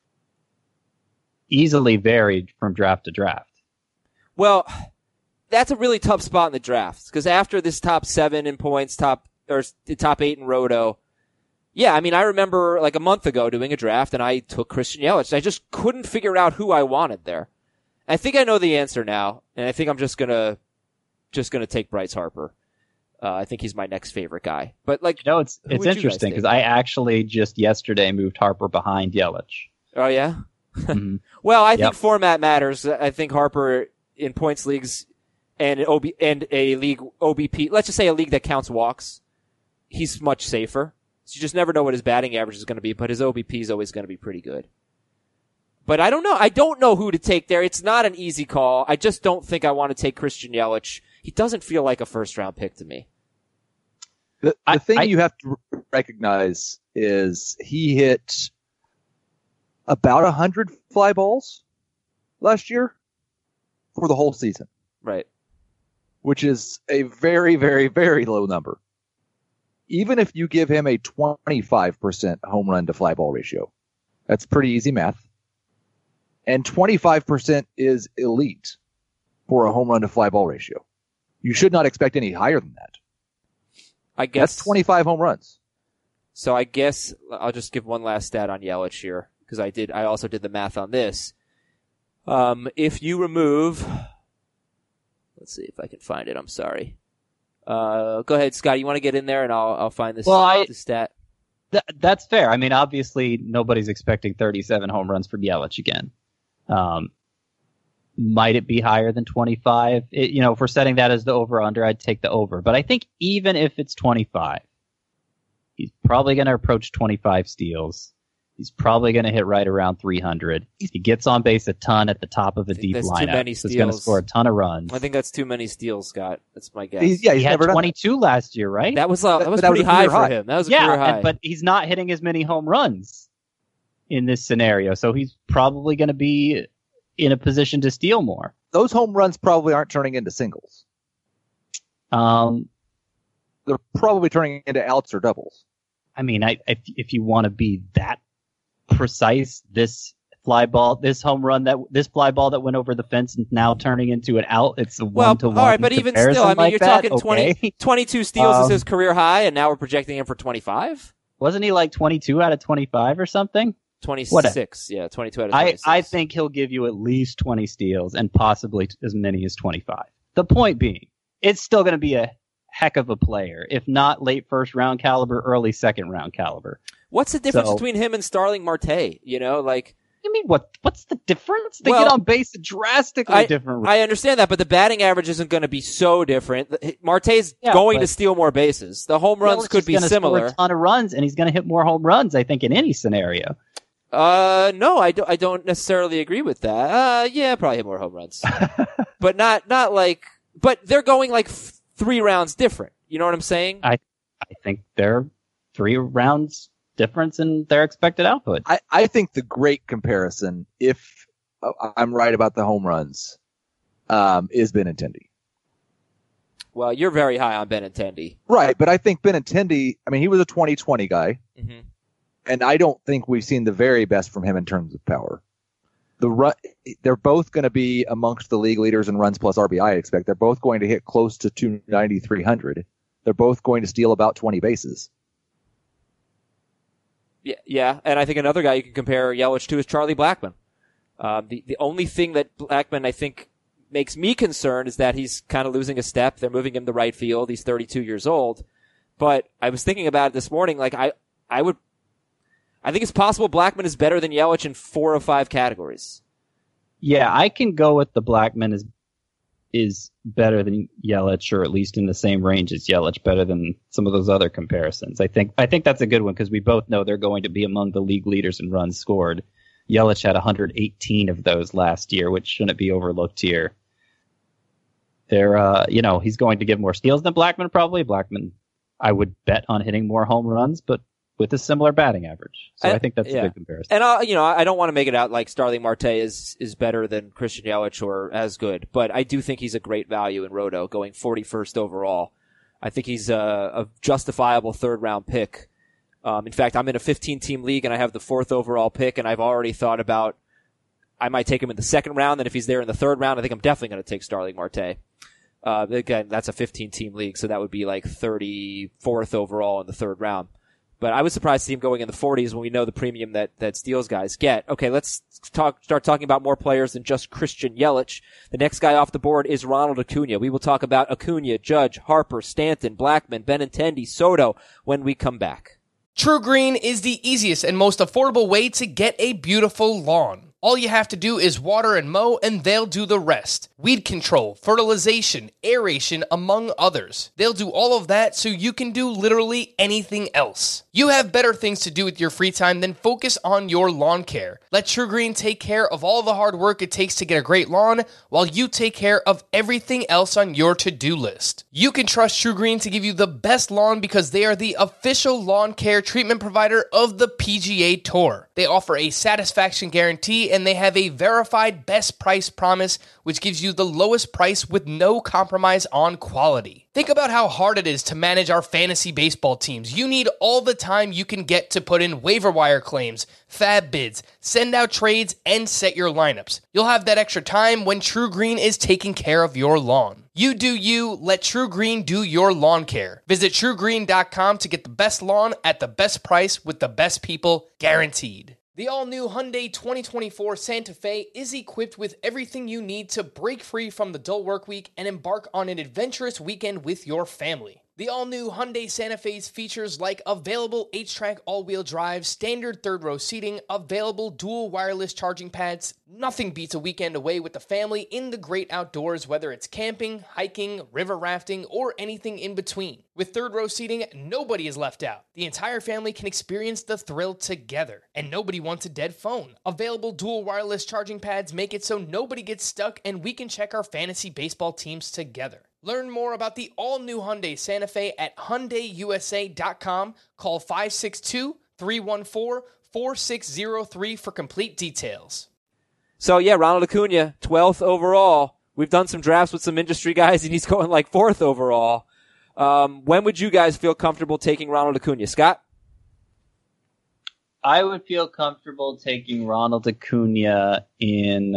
easily vary from draft to draft. Well, that's a really tough spot in the draft because after this top 7 in points, top 8 in Roto, yeah, I mean, I remember like a month ago doing a draft and I took Christian Yelich. I just couldn't figure out who I wanted there. I think I know the answer now, and I think I'm just gonna take Bryce Harper. I think he's my next favorite guy. But it's interesting because I actually just yesterday moved Harper behind Yelich. Oh yeah. Mm-hmm. Well, I think format matters. I think Harper in points leagues and a league OBP, let's just say a league that counts walks, he's much safer. So you just never know what his batting average is going to be, but his OBP is always going to be pretty good. But I don't know. I don't know who to take there. It's not an easy call. I just don't think I want to take Christian Yelich. He doesn't feel like a first round pick to me. The thing you have to recognize is he hit about 100 fly balls last year for the whole season, Right. which is a very, very, very low number. Even if you give him a 25% home run to fly ball ratio, that's pretty easy math. And 25% is elite for a home run to fly ball ratio. You should not expect any higher than that. I guess That's 25 home runs. So I guess I'll just give one last stat on Yelich here, because I also did the math on this. If you remove, let's see if I can find it. I'm sorry. Go ahead, Scott. You want to get in there and I'll find this, this stat. That's fair. I mean, obviously nobody's expecting 37 home runs from Yelich again. Might it be higher than 25? If we're setting that as the over-under, I'd take the over. But I think even if it's 25, he's probably going to approach 25 steals. He's probably going to hit right around 300. He gets on base a ton at the top of a deep that's lineup. too many So he's going to score a ton of runs. I think that's too many steals, Scott. That's my guess. He's he had never done 22 last year, right? That was That pretty was a high career for high. him. That was a career high. But he's not hitting as many home runs in this scenario. So he's probably going to be in a position to steal more. Those home runs probably aren't turning into singles. They're probably turning into outs or doubles. I mean, if you want to be that precise, this fly ball that went over the fence and now turning into an out, it's a one-to-one all right, but even still, I mean, like you're that? talking 22 steals is his career high, and now we're projecting him for 25? Wasn't he like 22 out of 25 or something? 26, yeah, 22 out of 26. I think he'll give you at least 20 steals and possibly as many as 25. The point being, it's still going to be a heck of a player, if not late first round caliber, early second round caliber. What's the difference between him and Starling Marte? You mean what's the difference? They get on base drastically different. I understand that, but the batting average isn't going to be so different. Marte's going to steal more bases. The home runs could be similar. Score a ton of runs, and he's going to hit more home runs, I think, in any scenario. No, I don't necessarily agree with that. Yeah, probably hit more home runs, but not like. But they're going like 3 rounds different. You know what I'm saying? I think they're 3 rounds difference in their expected output. I think the great comparison, if I'm right about the home runs, is Benintendi. Well, you're very high on Benintendi. Right, but I think Benintendi, I mean, he was a 2020 guy, and I don't think we've seen the very best from him in terms of power. They're both going to be amongst the league leaders in runs plus RBI, I expect. They're both going to hit close to 290, 300. They're both going to steal about 20 bases. Yeah, and I think another guy you can compare Yelich to is Charlie Blackmon. The only thing that Blackmon, I think, makes me concerned is that he's kind of losing a step. They're moving him to right field. He's 32 years old. But I was thinking about it this morning. Like, I think it's possible Blackmon is better than Yelich in 4 or 5 categories. Yeah, I can go with the Blackmon is better than Yelich, or at least in the same range as Yelich, better than some of those other comparisons. I think that's a good one because we both know they're going to be among the league leaders in runs scored. Yelich had 118 of those last year, which shouldn't be overlooked here. He's going to give more steals than Blackmon probably. Blackmon, I would bet on hitting more home runs, but with a similar batting average. So I think that's a good comparison. And I don't want to make it out like Starling Marte is better than Christian Yelich or as good, but I do think he's a great value in Roto, going 41st overall. I think he's a justifiable 3rd round pick. In fact, I'm in a 15-team league and I have the 4th overall pick, and I've already thought about I might take him in the 2nd round, and if he's there in the 3rd round, I think I'm definitely going to take Starling Marte. Again, that's a 15-team league, so that would be like 34th overall in the 3rd round. But I was surprised to see him going in the 40s when we know the premium that steals guys get. Okay, let's start talking about more players than just Christian Yelich. The next guy off the board is Ronald Acuna. We will talk about Acuna, Judge, Harper, Stanton, Blackmon, Benintendi, Soto when we come back. True Green is the easiest and most affordable way to get a beautiful lawn. All you have to do is water and mow, and they'll do the rest. Weed control, fertilization, aeration, among others. They'll do all of that so you can do literally anything else. You have better things to do with your free time than focus on your lawn care. Let TruGreen take care of all the hard work it takes to get a great lawn, while you take care of everything else on your to-do list. You can trust TruGreen to give you the best lawn because they are the official lawn care treatment provider of the PGA Tour. They offer a satisfaction guarantee, and they have a verified best price promise, which gives you the lowest price with no compromise on quality. Think about how hard it is to manage our fantasy baseball teams. You need all the time you can get to put in waiver wire claims, fab bids, send out trades, and set your lineups. You'll have that extra time when TruGreen is taking care of your lawn. You do you, let TruGreen do your lawn care. Visit TruGreen.com to get the best lawn at the best price with the best people guaranteed. The all-new Hyundai 2024 Santa Fe is equipped with everything you need to break free from the dull work week and embark on an adventurous weekend with your family. The all-new Hyundai Santa Fe's features like available H-Track all-wheel drive, standard third-row seating, available dual wireless charging pads. Nothing beats a weekend away with the family in the great outdoors, whether it's camping, hiking, river rafting, or anything in between. With third-row seating, nobody is left out. The entire family can experience the thrill together, and nobody wants a dead phone. Available dual wireless charging pads make it so nobody gets stuck, and we can check our fantasy baseball teams together. Learn more about the all-new Hyundai Santa Fe at HyundaiUSA.com. Call 562-314-4603 for complete details. So, yeah, Ronald Acuna, 12th overall. We've done some drafts with some industry guys, and he's going like 4th overall. When would you guys feel comfortable taking Ronald Acuna? Scott? I would feel comfortable taking Ronald Acuna in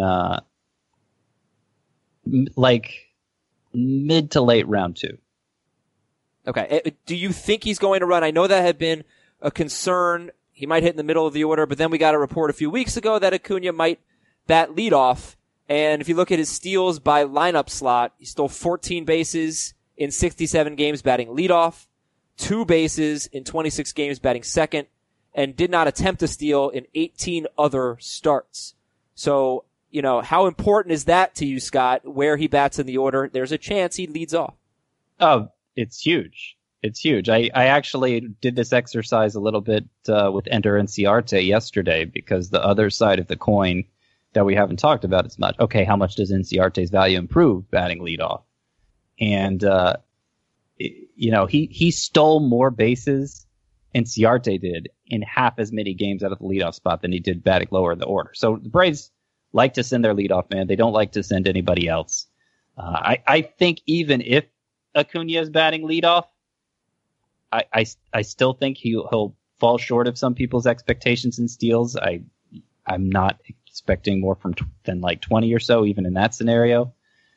mid to late round 2. Okay. Do you think he's going to run? I know that had been a concern. He might hit in the middle of the order, but then we got a report a few weeks ago that Acuna might bat leadoff. And if you look at his steals by lineup slot, he stole 14 bases in 67 games batting leadoff, 2 bases in 26 games batting second, and did not attempt to steal in 18 other starts. So, you know, how important is that to you, Scott, where he bats in the order? There's a chance he leads off. Oh, it's huge. It's huge. I actually did this exercise a little bit with Ender Inciarte yesterday, because the other side of the coin that we haven't talked about as much. Okay, how much does Inciarte's value improve batting leadoff? And, he stole more bases, Inciarte did, in half as many games out of the leadoff spot than he did batting lower in the order. So the Braves like to send their leadoff man. They don't like to send anybody else. I think even if Acuna is batting leadoff, I still think he'll fall short of some people's expectations in steals. I'm not expecting more than like 20 or so, even in that scenario.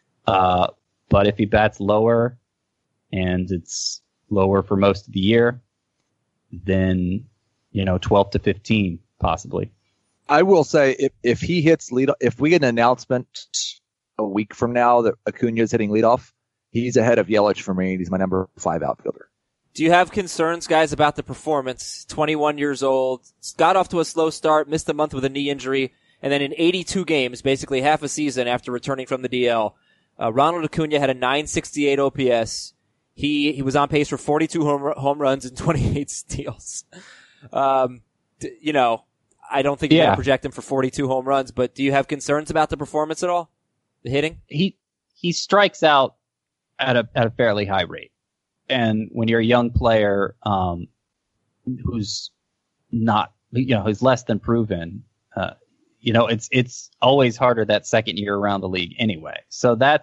But if he bats lower, and it's lower for most of the year, then 12 to 15 possibly. I will say if he hits leadoff, if we get an announcement a week from now that Acuna is hitting leadoff, he's ahead of Yelich for me. He's my number 5 outfielder. Do you have concerns, guys, about the performance? 21 years old, got off to a slow start, missed a month with a knee injury, and then in 82 games, basically half a season after returning from the DL, Ronald Acuna had a .968 OPS. He was on pace for 42 home runs and 28 steals. I don't think you're going to project him for 42 home runs, but do you have concerns about the performance at all? The hitting? He strikes out at a fairly high rate. And when you're a young player, who's not, who's less than proven, it's always harder that second year around the league anyway. So that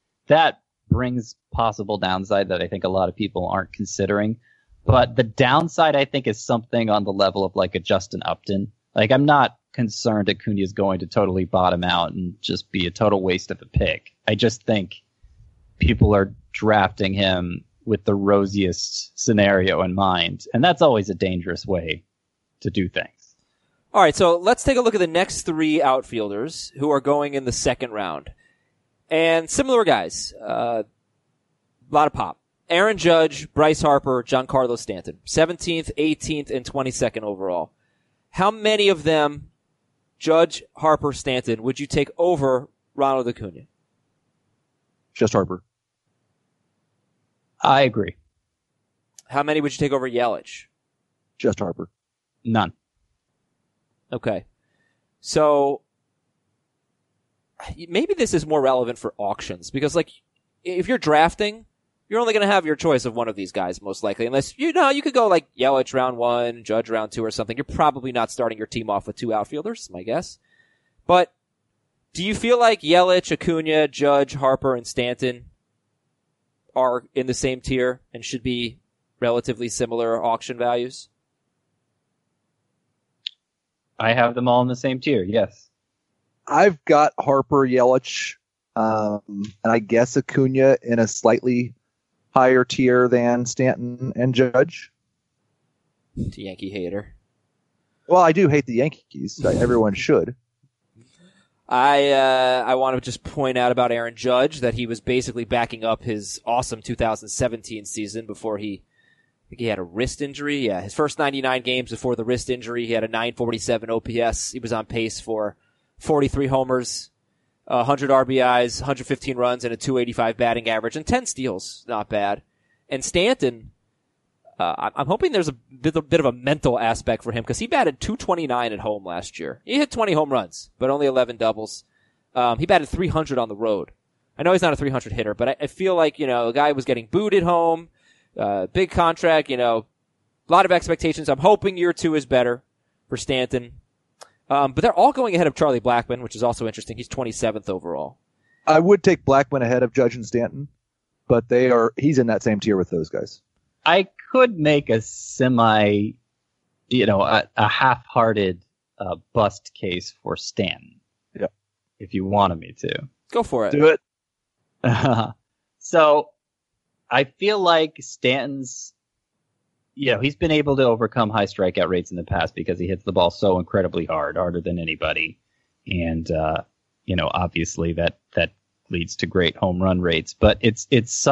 brings possible downside that I think a lot of people aren't considering. But the downside, I think, is something on the level of like a Justin Upton. Like, I'm not concerned Acuna is going to totally bottom out and just be a total waste of a pick. I just think people are drafting him with the rosiest scenario in mind. And that's always a dangerous way to do things. All right, so let's take a look at the next 3 outfielders who are going in the second round. And similar guys. A lot of pop. Aaron Judge, Bryce Harper, Giancarlo Stanton. 17th, 18th, and 22nd overall. How many of them Judge, Harper, Stanton, would you take over Ronald Acuna? Just Harper. I agree. How many would you take over Yelich? Just Harper. None. Okay. So maybe this is more relevant for auctions because, like, if you're drafting, you're only going to have your choice of one of these guys, most likely. Unless, you could go like Yelich round 1, Judge round 2 or something. You're probably not starting your team off with 2 outfielders, my guess. But do you feel like Yelich, Acuna, Judge, Harper, and Stanton are in the same tier and should be relatively similar auction values? I have them all in the same tier, yes. I've got Harper, Yelich, and I guess Acuna in a slightly higher tier than Stanton and Judge. Yankee hater. Well, I do hate the Yankees. Everyone should. I want to just point out about Aaron Judge that he was basically backing up his awesome 2017 season before he had a wrist injury. Yeah, his first 99 games before the wrist injury, he had a 947 OPS. He was on pace for 43 homers, 100 RBIs, 115 runs, and a 285 batting average, and 10 steals. Not bad. And Stanton, I'm hoping there's a bit of a mental aspect for him because he batted 229 at home last year. He hit 20 home runs, but only 11 doubles. He batted 300 on the road. I know he's not a 300 hitter, but I feel like, the guy was getting booed at home. Big contract, a lot of expectations. I'm hoping year 2 is better for Stanton. But they're all going ahead of Charlie Blackmon, which is also interesting. He's 27th overall. I would take Blackmon ahead of Judge and Stanton, but he's in that same tier with those guys. I could make a semi, a half-hearted bust case for Stanton. Yeah. If you wanted me to. Go for it. Do it. So, I feel like Stanton's, he's been able to overcome high strikeout rates in the past because he hits the ball so incredibly hard, harder than anybody. And, obviously that leads to great home run rates, but it's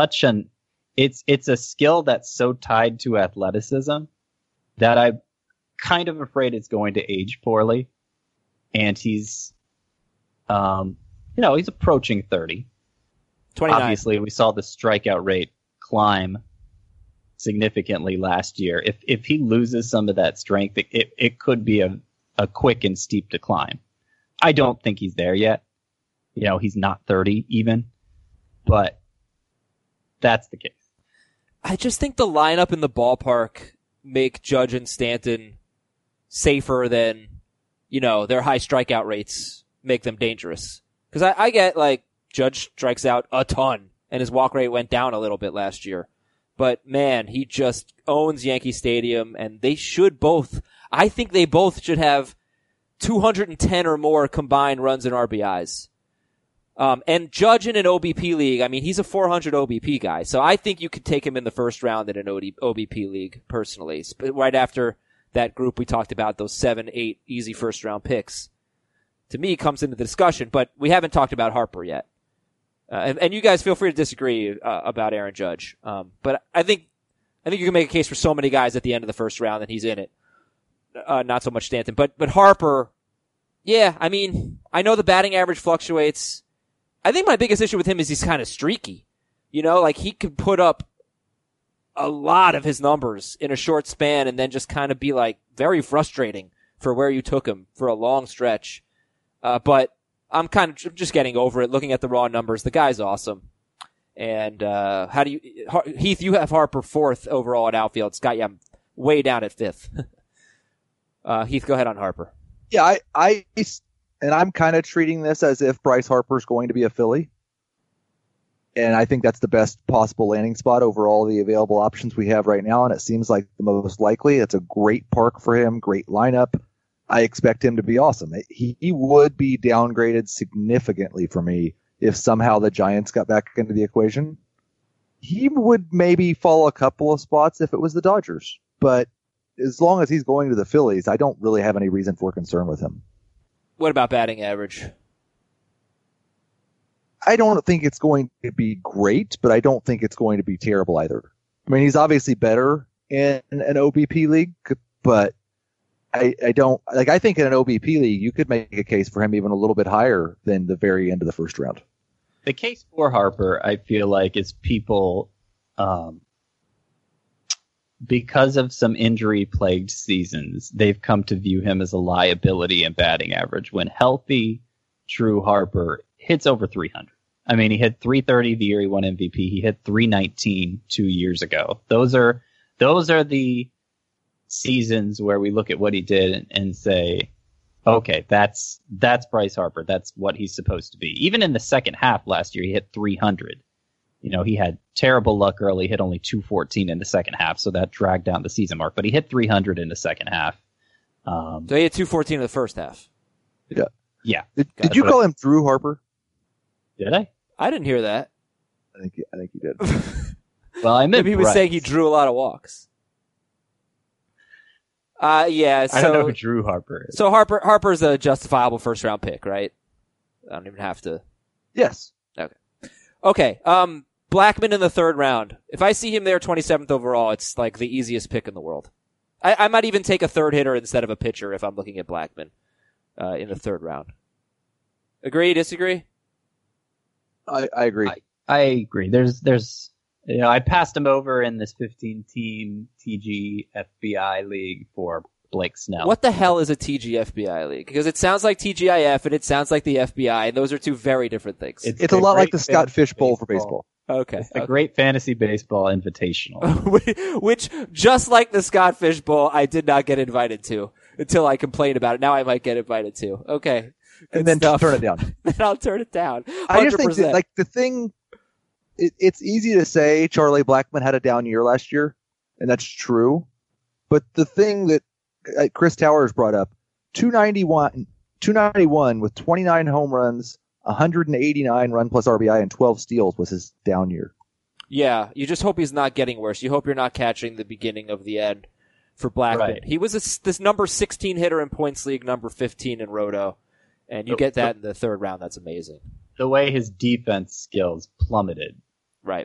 a skill that's so tied to athleticism that I'm kind of afraid it's going to age poorly. And he's approaching 30. 29. Obviously, we saw the strikeout rate climb significantly last year. If he loses some of that strength, it could be a quick and steep decline. I don't think he's there yet. He's not 30 even, but that's the case. I just think the lineup in the ballpark make Judge and Stanton safer than, their high strikeout rates make them dangerous. Because I get, Judge strikes out a ton, and his walk rate went down a little bit last year. But, man, he just owns Yankee Stadium, and I think they both should have 210 or more combined runs and RBIs. And Judge in an OBP league, he's a 400 OBP guy, so I think you could take him in the first round in an OBP league, personally. Right after that group we talked about, those 7-8 easy first round picks. To me, comes into the discussion, but we haven't talked about Harper yet. And you guys feel free to disagree about Aaron Judge. But I think you can make a case for so many guys at the end of the first round that he's in it. Not so much Stanton, but Harper, yeah, I know the batting average fluctuates. I think my biggest issue with him is he's kind of streaky. He could put up a lot of his numbers in a short span and then just kind of be very frustrating for where you took him for a long stretch. But I'm kind of just getting over it, looking at the raw numbers. The guy's awesome. And Heath, you have Harper 4th overall at outfield. Scott, yeah, I'm way down at 5th. Heath, go ahead on Harper. Yeah, I'm kind of treating this as if Bryce Harper's going to be a Philly. And I think that's the best possible landing spot over all the available options we have right now. And it seems like the most likely. It's a great park for him, great lineup. I expect him to be awesome. He would be downgraded significantly for me if somehow the Giants got back into the equation. He would maybe fall a couple of spots if it was the Dodgers. But as long as he's going to the Phillies, I don't really have any reason for concern with him. What about batting average? I don't think it's going to be great, but I don't think it's going to be terrible either. He's obviously better in an OBP league, but I don't like. I think in an OBP league, you could make a case for him even a little bit higher than the very end of the first round. The case for Harper, I feel like, is people, because of some injury-plagued seasons, they've come to view him as a liability in batting average. When healthy, Drew Harper hits over 300. I mean, he hit 330 the year he won MVP. He hit 319 2 years ago. Those are the seasons where we look at what he did and say, okay, that's Bryce Harper. That's what he's supposed to be. Even in the second half last year, he hit 300. You know, he had terrible luck early, hit only 214 in the second half, so that dragged down the season mark. But he hit 300 in the second half. So he hit 214 in the first half. Yeah. Yeah. Did you call him Drew Harper? Did I? I didn't hear that. I think you did. Well, I meant Maybe he was Bryce. saying he drew a lot of walks. Yeah. So, I don't know who Drew Harper is. So Harper's a justifiable first round pick, right? I don't even have to. Yes. Okay. Blackmon in the third round. If I see him there 27th overall, it's like the easiest pick in the world. I might even take a third hitter instead of a pitcher if I'm looking at Blackmon in the third round. Agree? Disagree? I agree. I agree. There's I passed him over in this 15-team TG FBI league for Blake Snell. What the hell is a TG FBI league? Because it sounds like TGIF and it sounds like the FBI, and those are two very different things. It's a lot like the Scott Fish Bowl for baseball. Okay. It's a great fantasy baseball invitational. Which, just like the Scott Fish Bowl, I did not get invited to until I complained about it. Now I might get invited to. Okay. And then turn it down. Then I'll turn it down. 100%. I just think that, like, the thing, it's easy to say Charlie Blackmon had a down year last year, and that's true. But the thing that Chris Towers brought up, 291 with 29 home runs, 189 run plus RBI, and 12 steals was his down year. Yeah, you just hope he's not getting worse. You hope you're not catching the beginning of the end for Blackmon. Right. He was this number 16 hitter in points league, number 15 in Roto, and you get that in the third round. That's amazing. The way his defense skills plummeted. Right.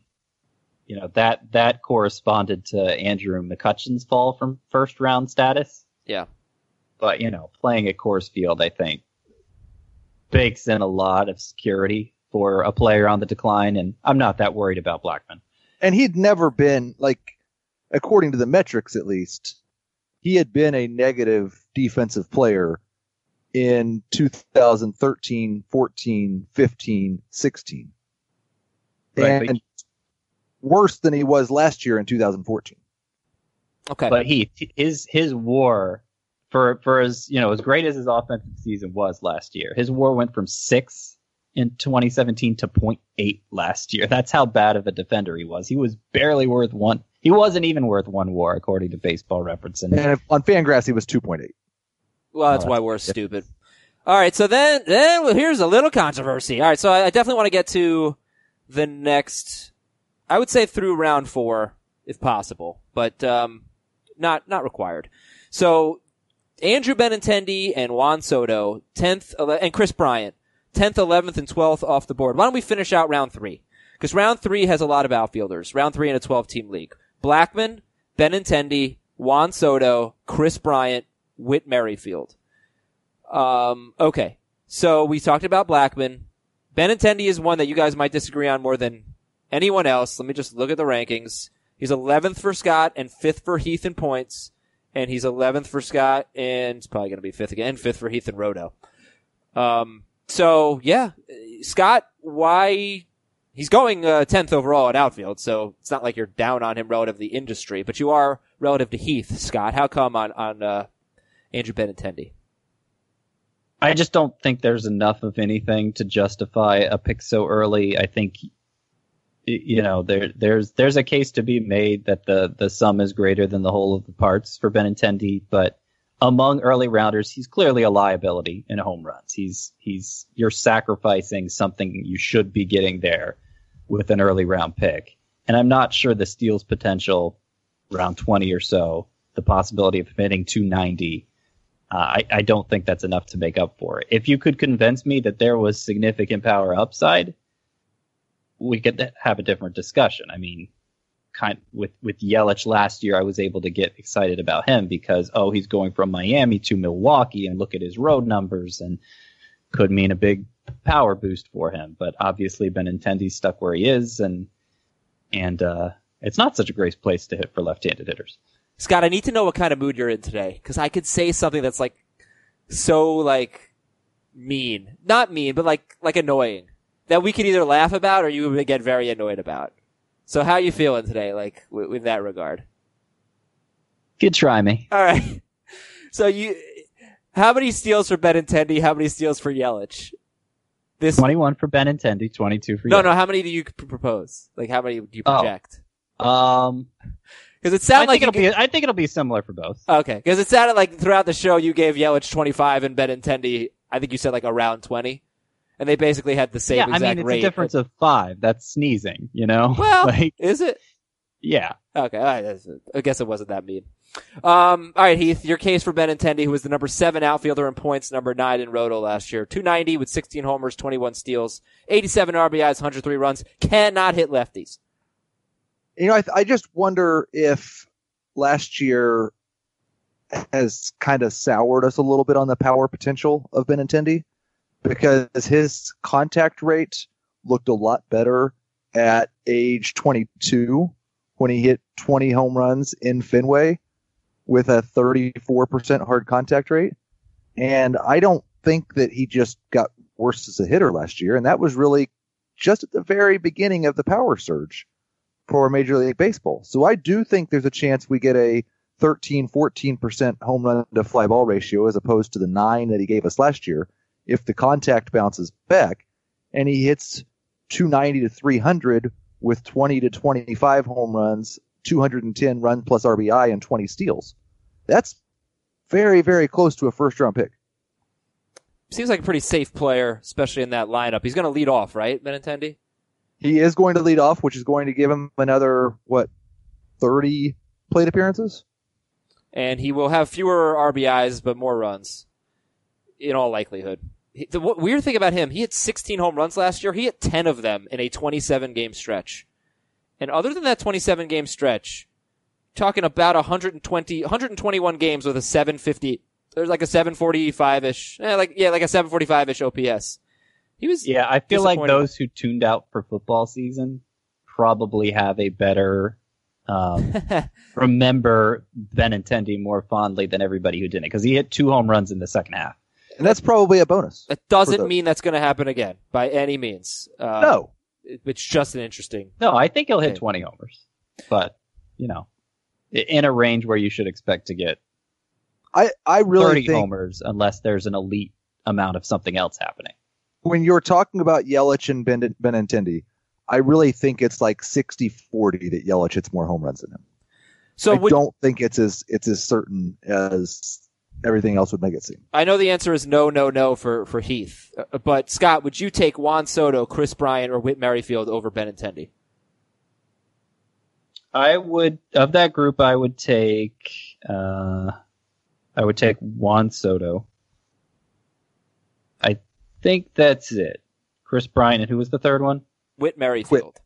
That corresponded to Andrew McCutcheon's fall from first round status. Yeah. But, playing at Coors Field, I think, bakes in a lot of security for a player on the decline, and I'm not that worried about Blackmon. And he'd never been, according to the metrics at least, he had been a negative defensive player in 2013, 14, 15, 16. Right, and worse than he was last year in 2014. Okay. But his WAR for as great as his offensive season was last year, his WAR went from 6 in 2017 to 0.8 last year. That's how bad of a defender he was. He was barely worth 1. He wasn't even worth 1 WAR according to Baseball Reference. And on Fangraphs he was 2.8. Well, that's why we're stupid. All right, so then here's a little controversy. All right, so I definitely want to get to the next, I would say through round 4, if possible, but not required. So Andrew Benintendi and Juan Soto, 10th, and Chris Bryant, 10th, 11th, and 12th off the board. Why don't we finish out round 3? Because round 3 has a lot of outfielders. Round 3 in a 12-team league. Blackmon, Benintendi, Juan Soto, Chris Bryant, Whit Merrifield. Okay. So we talked about Blackmon. Benintendi is one that you guys might disagree on more than anyone else. Let me just look at the rankings. He's 11th for Scott and 5th for Heath in points. And he's 11th for Scott and it's probably going to be 5th again, 5th for Heath and Roto. So yeah, Scott, why he's going 10th overall at outfield. So it's not like you're down on him relative to the industry, but you are relative to Heath, Scott. How come on Andrew Benintendi? I just don't think there's enough of anything to justify a pick so early. I think, there's a case to be made that the sum is greater than the whole of the parts for Benintendi, but among early rounders, he's clearly a liability in home runs. You're sacrificing something you should be getting there with an early round pick. And I'm not sure the steals potential around 20 or so, the possibility of hitting 290, I don't think that's enough to make up for it. If you could convince me that there was significant power upside, we could have a different discussion. I mean, with Yelich last year, I was able to get excited about him because, he's going from Miami to Milwaukee and look at his road numbers and could mean a big power boost for him. But obviously Benintendi's stuck where he is, and it's not such a great place to hit for left-handed hitters. Scott, I need to know what kind of mood you're in today, because I could say something that's like so like mean, not mean, but like annoying, that we could either laugh about or you would get very annoyed about. So how are you feeling today, like with that regard? Good try me. All right. So how many steals for Benintendi? How many steals for Yelich? 21 for Benintendi, 22 for Yelich. No. How many do you propose? Like, how many do you project? Because it sounded like I think it'll be similar for both. Okay, because it sounded like throughout the show you gave Yelich 25 and Benintendi, I think you said like around 20, and they basically had the same exact rate. Yeah, I mean it's a difference of 5. That's sneezing, you know. Well, is it? Yeah. Okay, all right, I guess it wasn't that mean. All right, Heath, your case for Benintendi, who was the number 7 outfielder in points, number 9 in Roto last year. 290 with 16 homers, 21 steals, 87 RBIs, 103 runs, cannot hit lefties. You know, I just wonder if last year has kind of soured us a little bit on the power potential of Benintendi, because his contact rate looked a lot better at age 22 when he hit 20 home runs in Fenway with a 34% hard contact rate. And I don't think that he just got worse as a hitter last year. And that was really just at the very beginning of the power surge for Major League Baseball. So I do think there's a chance we get a 14% home run to fly ball ratio as opposed to the 9 that he gave us last year if the contact bounces back and he hits 290 to 300 with 20 to 25 home runs, 210 run plus RBI, and 20 steals. That's very, very close to a first-round pick. Seems like a pretty safe player, especially in that lineup. He's going to lead off, right, Benintendi? He is going to lead off, which is going to give him another, 30 plate appearances? And he will have fewer RBIs, but more runs, in all likelihood. The weird thing about him, he hit 16 home runs last year. He hit 10 of them in a 27-game stretch. And other than that 27-game stretch, talking about 121 games with a 750, there's like a 745-ish, like a 745-ish OPS. He was I feel like those who tuned out for football season probably have a better remember Benintendi more fondly than everybody who didn't, because he hit 2 home runs in the second half. And that's probably a bonus. That doesn't mean that's going to happen again, by any means. No. It's just an interesting... No, I think he'll hit 20 homers. But, in a range where you should expect to get I really 30 homers unless there's an elite amount of something else happening. When you're talking about Yelich and Benintendi, I really think it's like 60-40 that Yelich hits more home runs than him. So I don't think it's as certain as everything else would make it seem. I know the answer is no for Heath. But Scott, would you take Juan Soto, Chris Bryant, or Whit Merrifield over Benintendi? I would, of that group, I would take Juan Soto. I think that's it. Chris Bryant, and who was the third one? Whit Merrifield.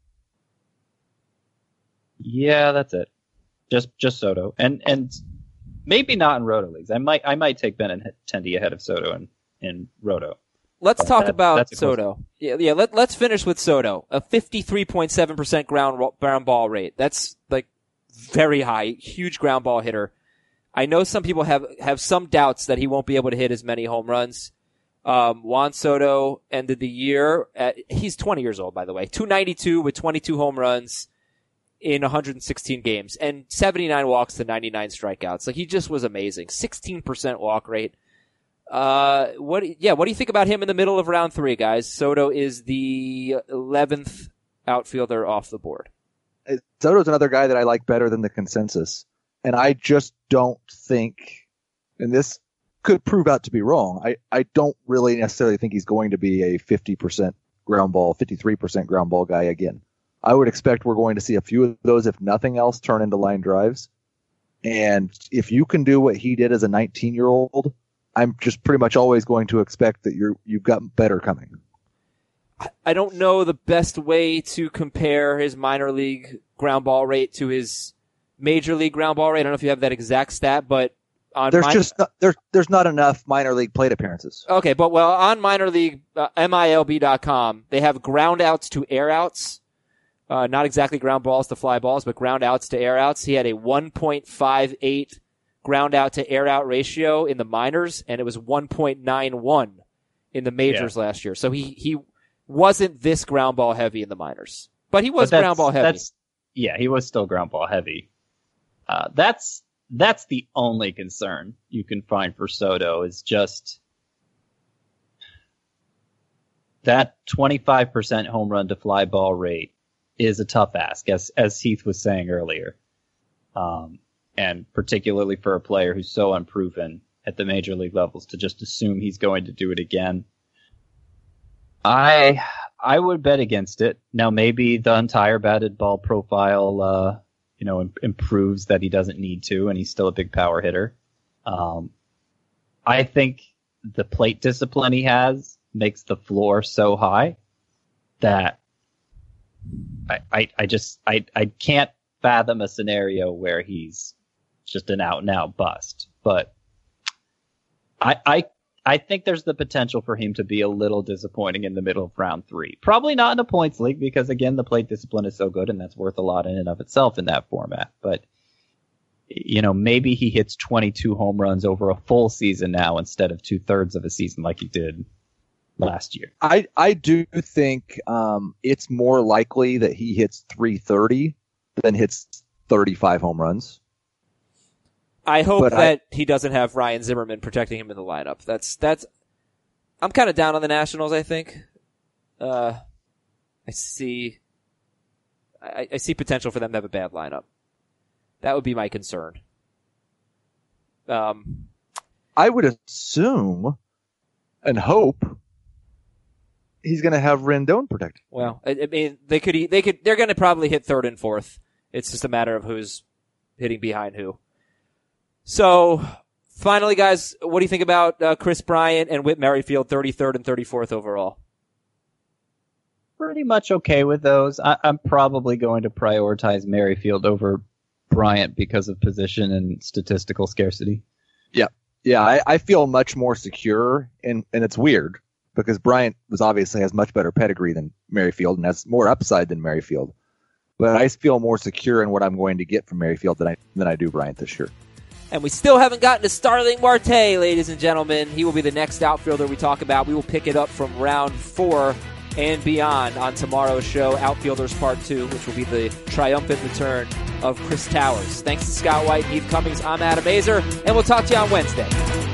Yeah, that's it. Just Soto, and maybe not in Roto leagues. I might take Benintendi ahead of Soto in Roto. Let's talk about Soto. Yeah. Let's finish with Soto. A 53.7% ground ball rate. That's like very high. Huge ground ball hitter. I know some people have some doubts that he won't be able to hit as many home runs. Juan Soto ended the year he's 20 years old, by the way. 292 with 22 home runs in 116 games and 79 walks to 99 strikeouts. Like, he just was amazing. 16% walk rate. What do you think about him in the middle of round 3, guys? Soto is the 11th outfielder off the board. Soto's another guy that I like better than the consensus. And I just don't think, and this could prove out to be wrong, I don't really necessarily think he's going to be a 50% ground ball, 53% ground ball guy again. I would expect we're going to see a few of those, if nothing else, turn into line drives. And if you can do what he did as a 19-year-old, I'm just pretty much always going to expect that you've got better coming. I don't know the best way to compare his minor league ground ball rate to his major league ground ball rate. I don't know if you have that exact stat, but on there's not enough minor league plate appearances. Okay, but on minor league MILB.com, they have ground outs to air outs. Not exactly ground balls to fly balls, but ground outs to air outs. He had a 1.58 ground out to air out ratio in the minors, and it was 1.91 in the majors last year. So he wasn't this ground ball heavy in the minors, but he was ground ball heavy. He was still ground ball heavy. That's the only concern you can find for Soto is just that 25% home run to fly ball rate is a tough ask, as Heath was saying earlier. And particularly for a player who's so unproven at the major league levels to just assume he's going to do it again. I would bet against it. Now maybe the entire batted ball profile, improves that he doesn't need to, and he's still a big power hitter. I think the plate discipline he has makes the floor so high that I can't fathom a scenario where he's just an out and out bust. But I think there's the potential for him to be a little disappointing in the middle of round 3. Probably not in a points league because, again, the plate discipline is so good and that's worth a lot in and of itself in that format. But, maybe he hits 22 home runs over a full season now instead of 2/3 of a season like he did last year. I do think it's more likely that he hits 330 than hits 35 home runs. I hope that he doesn't have Ryan Zimmerman protecting him in the lineup. That's. I'm kind of down on the Nationals. I think. I see potential for them to have a bad lineup. That would be my concern. I would assume and hope he's going to have Rendon protected. Well, I mean, they're going to probably hit third and fourth. It's just a matter of who's hitting behind who. So, finally, guys, what do you think about Chris Bryant and Whit Merrifield, 33rd and 34th overall? Pretty much okay with those. I'm probably going to prioritize Merrifield over Bryant because of position and statistical scarcity. Yeah, I feel much more secure, and it's weird because Bryant has much better pedigree than Merrifield and has more upside than Merrifield. But I feel more secure in what I'm going to get from Merrifield than I do Bryant this year. And we still haven't gotten to Starling Marte, ladies and gentlemen. He will be the next outfielder we talk about. We will pick it up from round 4 and beyond on tomorrow's show, Outfielders Part 2, which will be the triumphant return of Chris Towers. Thanks to Scott White, Heath Cummings, I'm Adam Azer, and we'll talk to you on Wednesday.